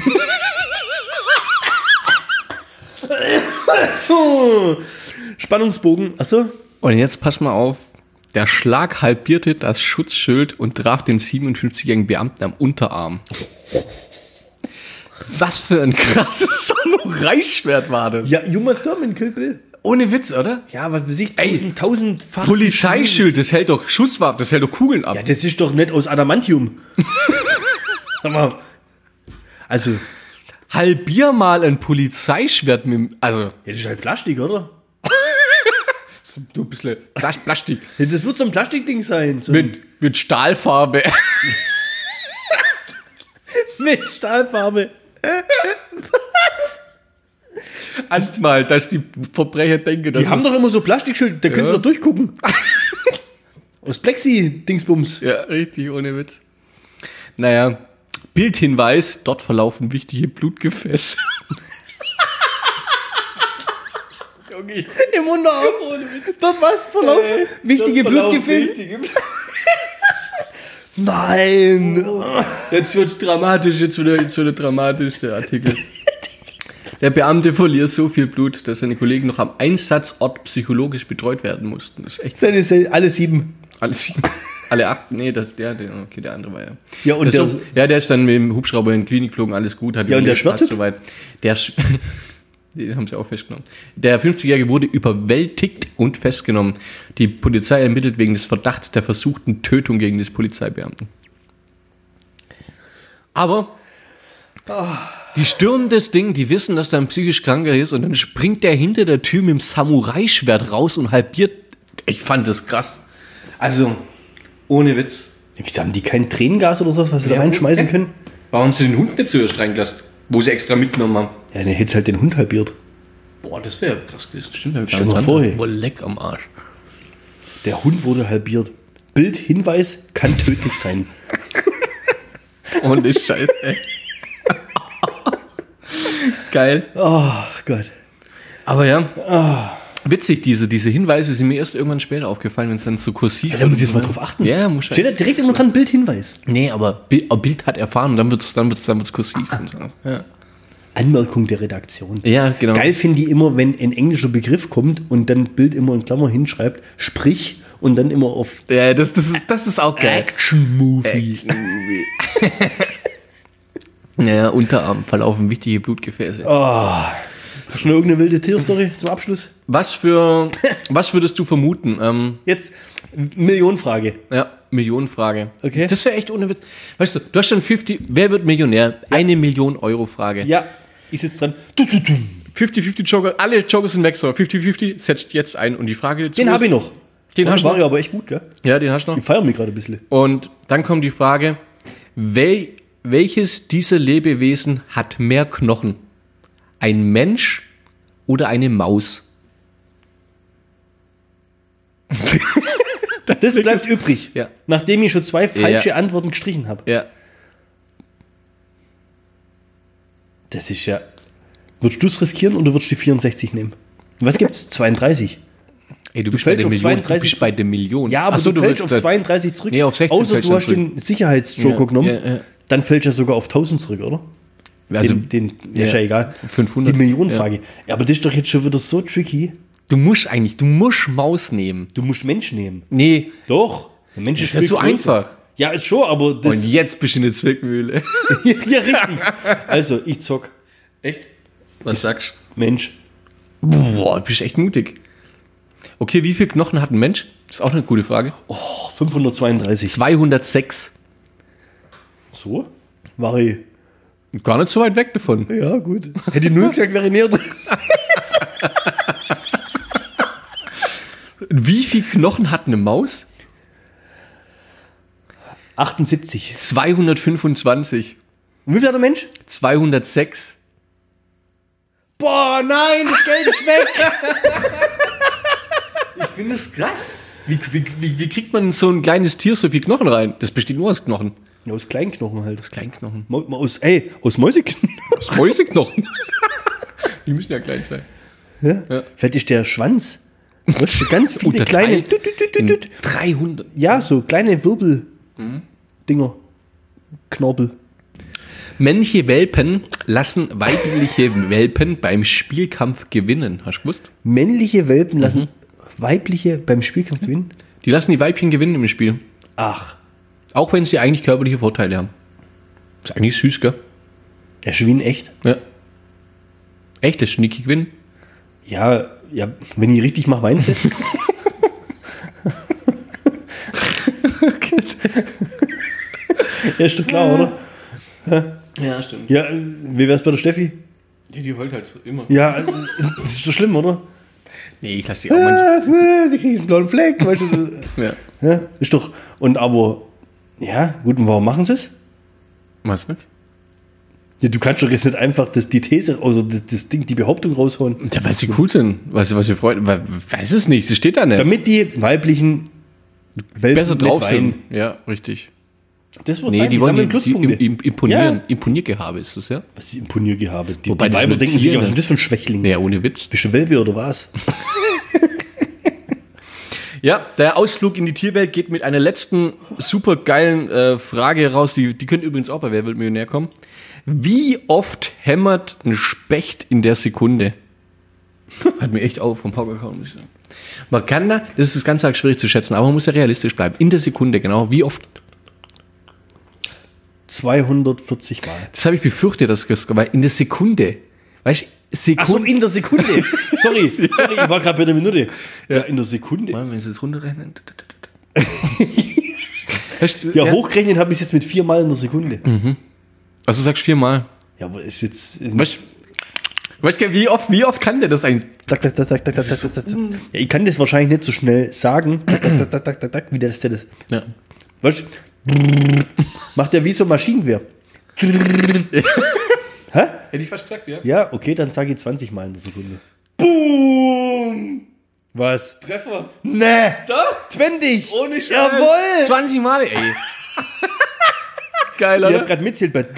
Spannungsbogen. Achso. Und jetzt pass mal auf. Der Schlag halbierte das Schutzschild und traf den 57-jährigen Beamten am Unterarm. Was für ein krasses Samurai-Schwert war das? Ja, Uma Thurman, Kill Bill. Ohne Witz, oder? Ja, was weiß ich, tausendfach. Polizeischild, das hält doch Schusswaffen, das hält doch Kugeln ab. Ja, das ist doch nicht aus Adamantium. Sag mal. Also. Halbier mal ein Polizeischwert mit dem, also. Ja, das ist halt Plastik, oder? So ein bisschen Plastik. Ja, das wird so ein Plastikding sein. So Mit Stahlfarbe. mit Stahlfarbe. Mal, dass die Verbrecher denken, Die haben doch immer so Plastikschilder, da können sie doch durchgucken. Aus Plexi-Dingsbums. Ja, richtig, ohne Witz. Naja, Bildhinweis, dort verlaufen wichtige Blutgefäße. Junge. Im Unterarm. Dort was verlaufen. Wichtige Blutgefäße. Nein. Jetzt wird's dramatisch, jetzt wird dramatisch, der Artikel. Der Beamte verliert so viel Blut, dass seine Kollegen noch am Einsatzort psychologisch betreut werden mussten. Das ist echt. Alle 7. Alle 7. Alle 8, nee, der andere war ja. Ja, und der ist dann mit dem Hubschrauber in die Klinik geflogen, alles gut. Hat ja, und der Schwert? Soweit. Den haben sie auch festgenommen. Der 50-Jährige wurde überwältigt und festgenommen. Die Polizei ermittelt wegen des Verdachts der versuchten Tötung gegen des Polizeibeamten. Aber die stürmen das Ding, die wissen, dass da ein psychisch Kranker ist und dann springt der hinter der Tür mit dem Samurai-Schwert raus und halbiert. Ich fand das krass. Also, ohne Witz. Wieso haben die kein Tränengas oder sowas, was sie da reinschmeißen können? Warum haben sie den Hund nicht zuerst reingelassen, wo sie extra mitgenommen haben? Ja, dann hätte halt den Hund halbiert. Boah, das wäre krass gewesen. Stimmt, Stell mal vor, ey. Boah, leck am Arsch. Der Hund wurde halbiert. Bildhinweis kann tödlich sein. Ohne Scheiß, ey. Geil. Oh Gott. Aber ja, witzig, diese Hinweise sind mir erst irgendwann später aufgefallen, wenn es dann so kursiv Da muss ich jetzt mal drauf achten. Ja, muss Steht da direkt immer dran Bildhinweis. Nee, aber Bild hat erfahren und dann wird's kursiv. Und so. Ja. Anmerkung der Redaktion. Ja, genau. Geil finde ich immer, wenn ein englischer Begriff kommt und dann Bild immer in Klammer hinschreibt, sprich und dann immer auf Ja, das ist auch geil. Action-Movie. Naja, Unterarm verlaufen wichtige Blutgefäße. Hast du noch irgendeine wilde Tierstory zum Abschluss? Was würdest du vermuten? Jetzt Millionenfrage. Ja, Millionenfrage. Okay. Das wäre echt ohne Witz. Weißt du, du hast schon 50, wer wird Millionär? Ja. 1 Million Euro Frage. Ja, ich sitze dran. 50-50 Joker, alle Joker sind weg, so 50-50, setzt jetzt ein. Und die Frage dazu Den habe ich noch. Den hast du war noch? ja aber echt gut, gell? Ja, den hast du noch. Ich feiere mich gerade ein bisschen. Und dann kommt die Frage, welches dieser Lebewesen hat mehr Knochen? Ein Mensch oder eine Maus? Das bleibt übrig. Ja. Nachdem ich schon 2 falsche Antworten gestrichen habe. Ja. Das ist ja. Würdest du es riskieren oder würdest du die 64 nehmen? Was gibt's? 32. Ey, du bist fällst bei der auf Million. 32 Du bist bei der Million. Ja, aber Ach so, du fällst auf willst- 32 zurück. Nee, auf 16 Außer fällst du du hast zurück. den Sicherheitsjoker genommen. ja. Dann fällst du ja sogar auf 1000 zurück, oder? Also, Ist ja egal. 500. Die Millionenfrage. Ja, aber das ist doch jetzt schon wieder so tricky. Du musst Maus nehmen. Du musst Mensch nehmen. Nee, Doch. Der Mensch das ist viel ja so größer. einfach. Ja, ist schon, aber das. Und jetzt bist du in der Zwickmühle. Ja, richtig. Also, ich zock. Echt? Was sagst Mensch. du? Boah, du bist echt mutig. Okay, wie viele Knochen hat ein Mensch? Das ist auch eine gute Frage. 532. 206. So? War ich. Gar nicht so weit weg davon. Ja, gut. Hätte ich nur gesagt, wäre ich näher drin. Wie viele Knochen hat eine Maus? 78. 225. Und wie viel hat der Mensch? 206. Boah, nein, das Geld ist weg. Ich finde das krass. Wie kriegt man in so ein kleines Tier so viel Knochen rein? Das besteht nur aus Knochen. Ja, aus Kleinknochen halt. Aus Kleinknochen. Aus Mäuseknochen. Aus Mäuseknochen. Die müssen ja klein sein. Ja? Ja. Vielleicht ist der Schwanz. Weißt du, ganz viele Unter kleine. 300. Ja, so kleine Wirbel-Dinger. Knorpel. Männliche Welpen lassen weibliche Welpen beim Spielkampf gewinnen. Hast du gewusst? Männliche Welpen lassen weibliche beim Spielkampf gewinnen. Die lassen die Weibchen gewinnen im Spiel. Ach, Auch wenn sie eigentlich körperliche Vorteile haben. Ist eigentlich süß, gell? der Schwinn echt. Ja. Echt, das Schnicki gewinnen? Ja, wenn ich richtig mache, meinst du? Ja, ist doch klar, oder? Ja, stimmt. Ja, wie wär's bei der Steffi? Die heult halt immer. Ja, das ist doch schlimm, oder? Nee, ich lasse die auch mal Sie kriegen einen blauen Fleck, weißt du? nicht. Ja. Ja, ist doch. Und aber, ja, gut, und warum machen sie es? Was nicht? Ja, du kannst doch jetzt nicht einfach die These, also das Ding, die Behauptung raushauen. Ja, weil sie cool sind. Weißt du, was ihr freut? Weiß es nicht, sie steht da nicht. Damit die weiblichen Welpen Besser nicht drauf weinen. sind. Ja, richtig. Das wird Nee, sein, die wollen sammeln die Pluspunkte. imponieren. Ja. Imponiergehabe ist das, ja? Was ist Imponiergehabe? Die Wobei das Weiber mit denken sich, Tieren- was ist denn das für ein Schwächling? Ja, ohne Witz. Bist du Welpe oder was? Ja, der Ausflug in die Tierwelt geht mit einer letzten super geilen Frage raus. Die könnte übrigens auch bei Wer wird Millionär kommen. Wie oft hämmert ein Specht in der Sekunde? Hat mir echt auf vom Pokercount, muss ich sagen. Man kann da, das ist das ganz arg schwierig zu schätzen, aber man muss ja realistisch bleiben. In der Sekunde, genau. Wie oft? 240 Mal. Das habe ich befürchtet, dass das, weil in der Sekunde. Weißt du, Ach so, Sekunde. in der Sekunde. Sorry, ich war gerade bei der Minute. Ja, in der Sekunde. Wenn ich das runterrechne. Weißt du, Ja, hochgerechnet habe ich es jetzt mit 4 Mal in der Sekunde. Also du sagst 4 Mal. Ja, aber ist jetzt. Weißt du, wie oft kann der das eigentlich? Zack, zack, zack, zack, zack, zack, zack, zack. Ja, ich kann das wahrscheinlich nicht so schnell sagen, zack, zack, zack, zack, zack, zack, wie der das. Ja. Weißt du? Macht der wie so ein Maschinengewehr. Hä? Hätte ich fast gesagt, ja. Ja, okay, dann sage ich 20 Mal in der Sekunde. Boom! Was? Treffer. Nee! Da? 20! Ohne Scheiß. Jawohl! 20 Mal, ey. Geil, Ich habe oder? gerade mitzählt bei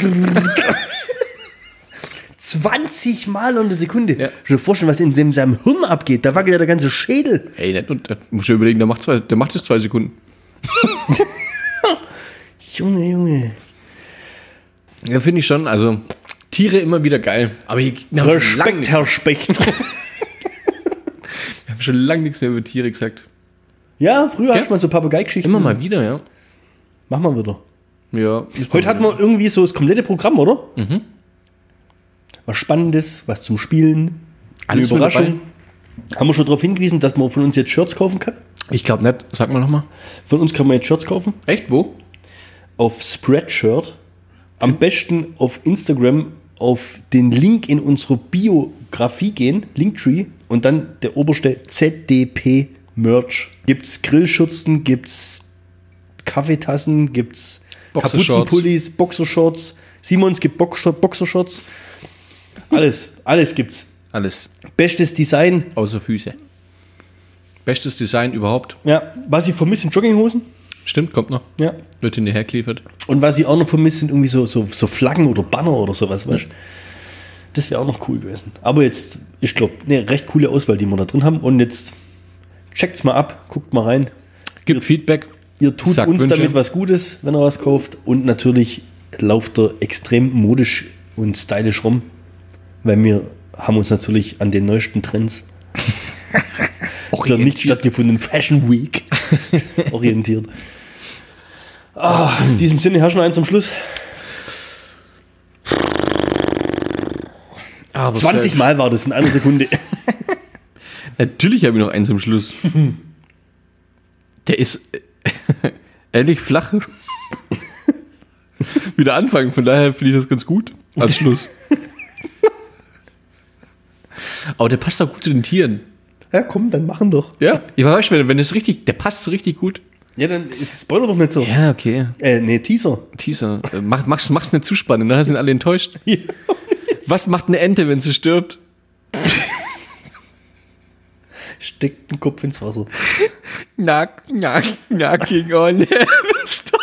20 Mal in der Sekunde. Ja. Ich kann mir vorstellen, was in seinem Hirn abgeht. Da wackelt ja der ganze Schädel. Ey, nicht, und, musst du überlegen, der macht es 2 Sekunden. Junge. Ja, finde ich schon. Also, Tiere immer wieder geil. Aber wir haben schon lange Respekt, Herr Specht. schon lang nichts mehr über Tiere gesagt. Ja, früher Ja. hast du mal so Papagei-Geschichten. Immer mal wieder, ja. Machen wir wieder. Ja. Heute hatten wir irgendwie so das komplette Programm, oder? Was Spannendes, was zum Spielen. Eine Alles mit Überraschung. Haben wir schon darauf hingewiesen, dass man von uns jetzt Shirts kaufen kann? Ich glaube nicht. Sag mal nochmal. Von uns kann man jetzt Shirts kaufen. Echt? Wo? Auf Spreadshirt. Am besten auf Instagram auf den Link in unsere Biografie gehen, Linktree, und dann der oberste ZDP Merch. Gibt's Grillschürzen, gibt's Kaffeetassen, gibt's Boxershorts. Kapuzenpullis, Boxershorts. Simons gibt Boxershorts. Alles gibt's. Alles. Bestes Design. Außer Füße. Bestes Design überhaupt. Ja, was ich vermisse, sind Jogginghosen. Stimmt, kommt noch. Ja. Wird hinterher geliefert. Und was ich auch noch vermisse, sind irgendwie so Flaggen oder Banner oder sowas, weißt du? Das wäre auch noch cool gewesen. Aber jetzt, ich glaube, eine recht coole Auswahl, die wir da drin haben. Und jetzt Checkt's mal ab, guckt mal rein. Gibt Feedback. Ihr tut Sagt uns Wünsche. damit was Gutes, wenn ihr was kauft. Und natürlich lauft er extrem modisch und stylisch rum, weil wir haben uns natürlich an den neuesten Trends der nicht stattgefundenen Fashion Week orientiert. In diesem Sinne, hast du noch eins zum Schluss? Aber 20 Mal war das in einer Sekunde. Natürlich habe ich noch einen zum Schluss. Der ist ähnlich flach. Wieder anfangen, von daher finde ich das ganz gut als Schluss. Aber der passt auch gut zu den Tieren. Ja, komm, dann machen doch. Ja, ich weiß, wenn es richtig, der passt so richtig gut. Ja, dann spoiler doch nicht so. Ja, okay. Nee, Teaser. Teaser. Mach's nicht zu spannend, nachher sind alle enttäuscht. Ja. Was macht eine Ente, wenn sie stirbt? Steckt den Kopf ins Wasser. Knacking on the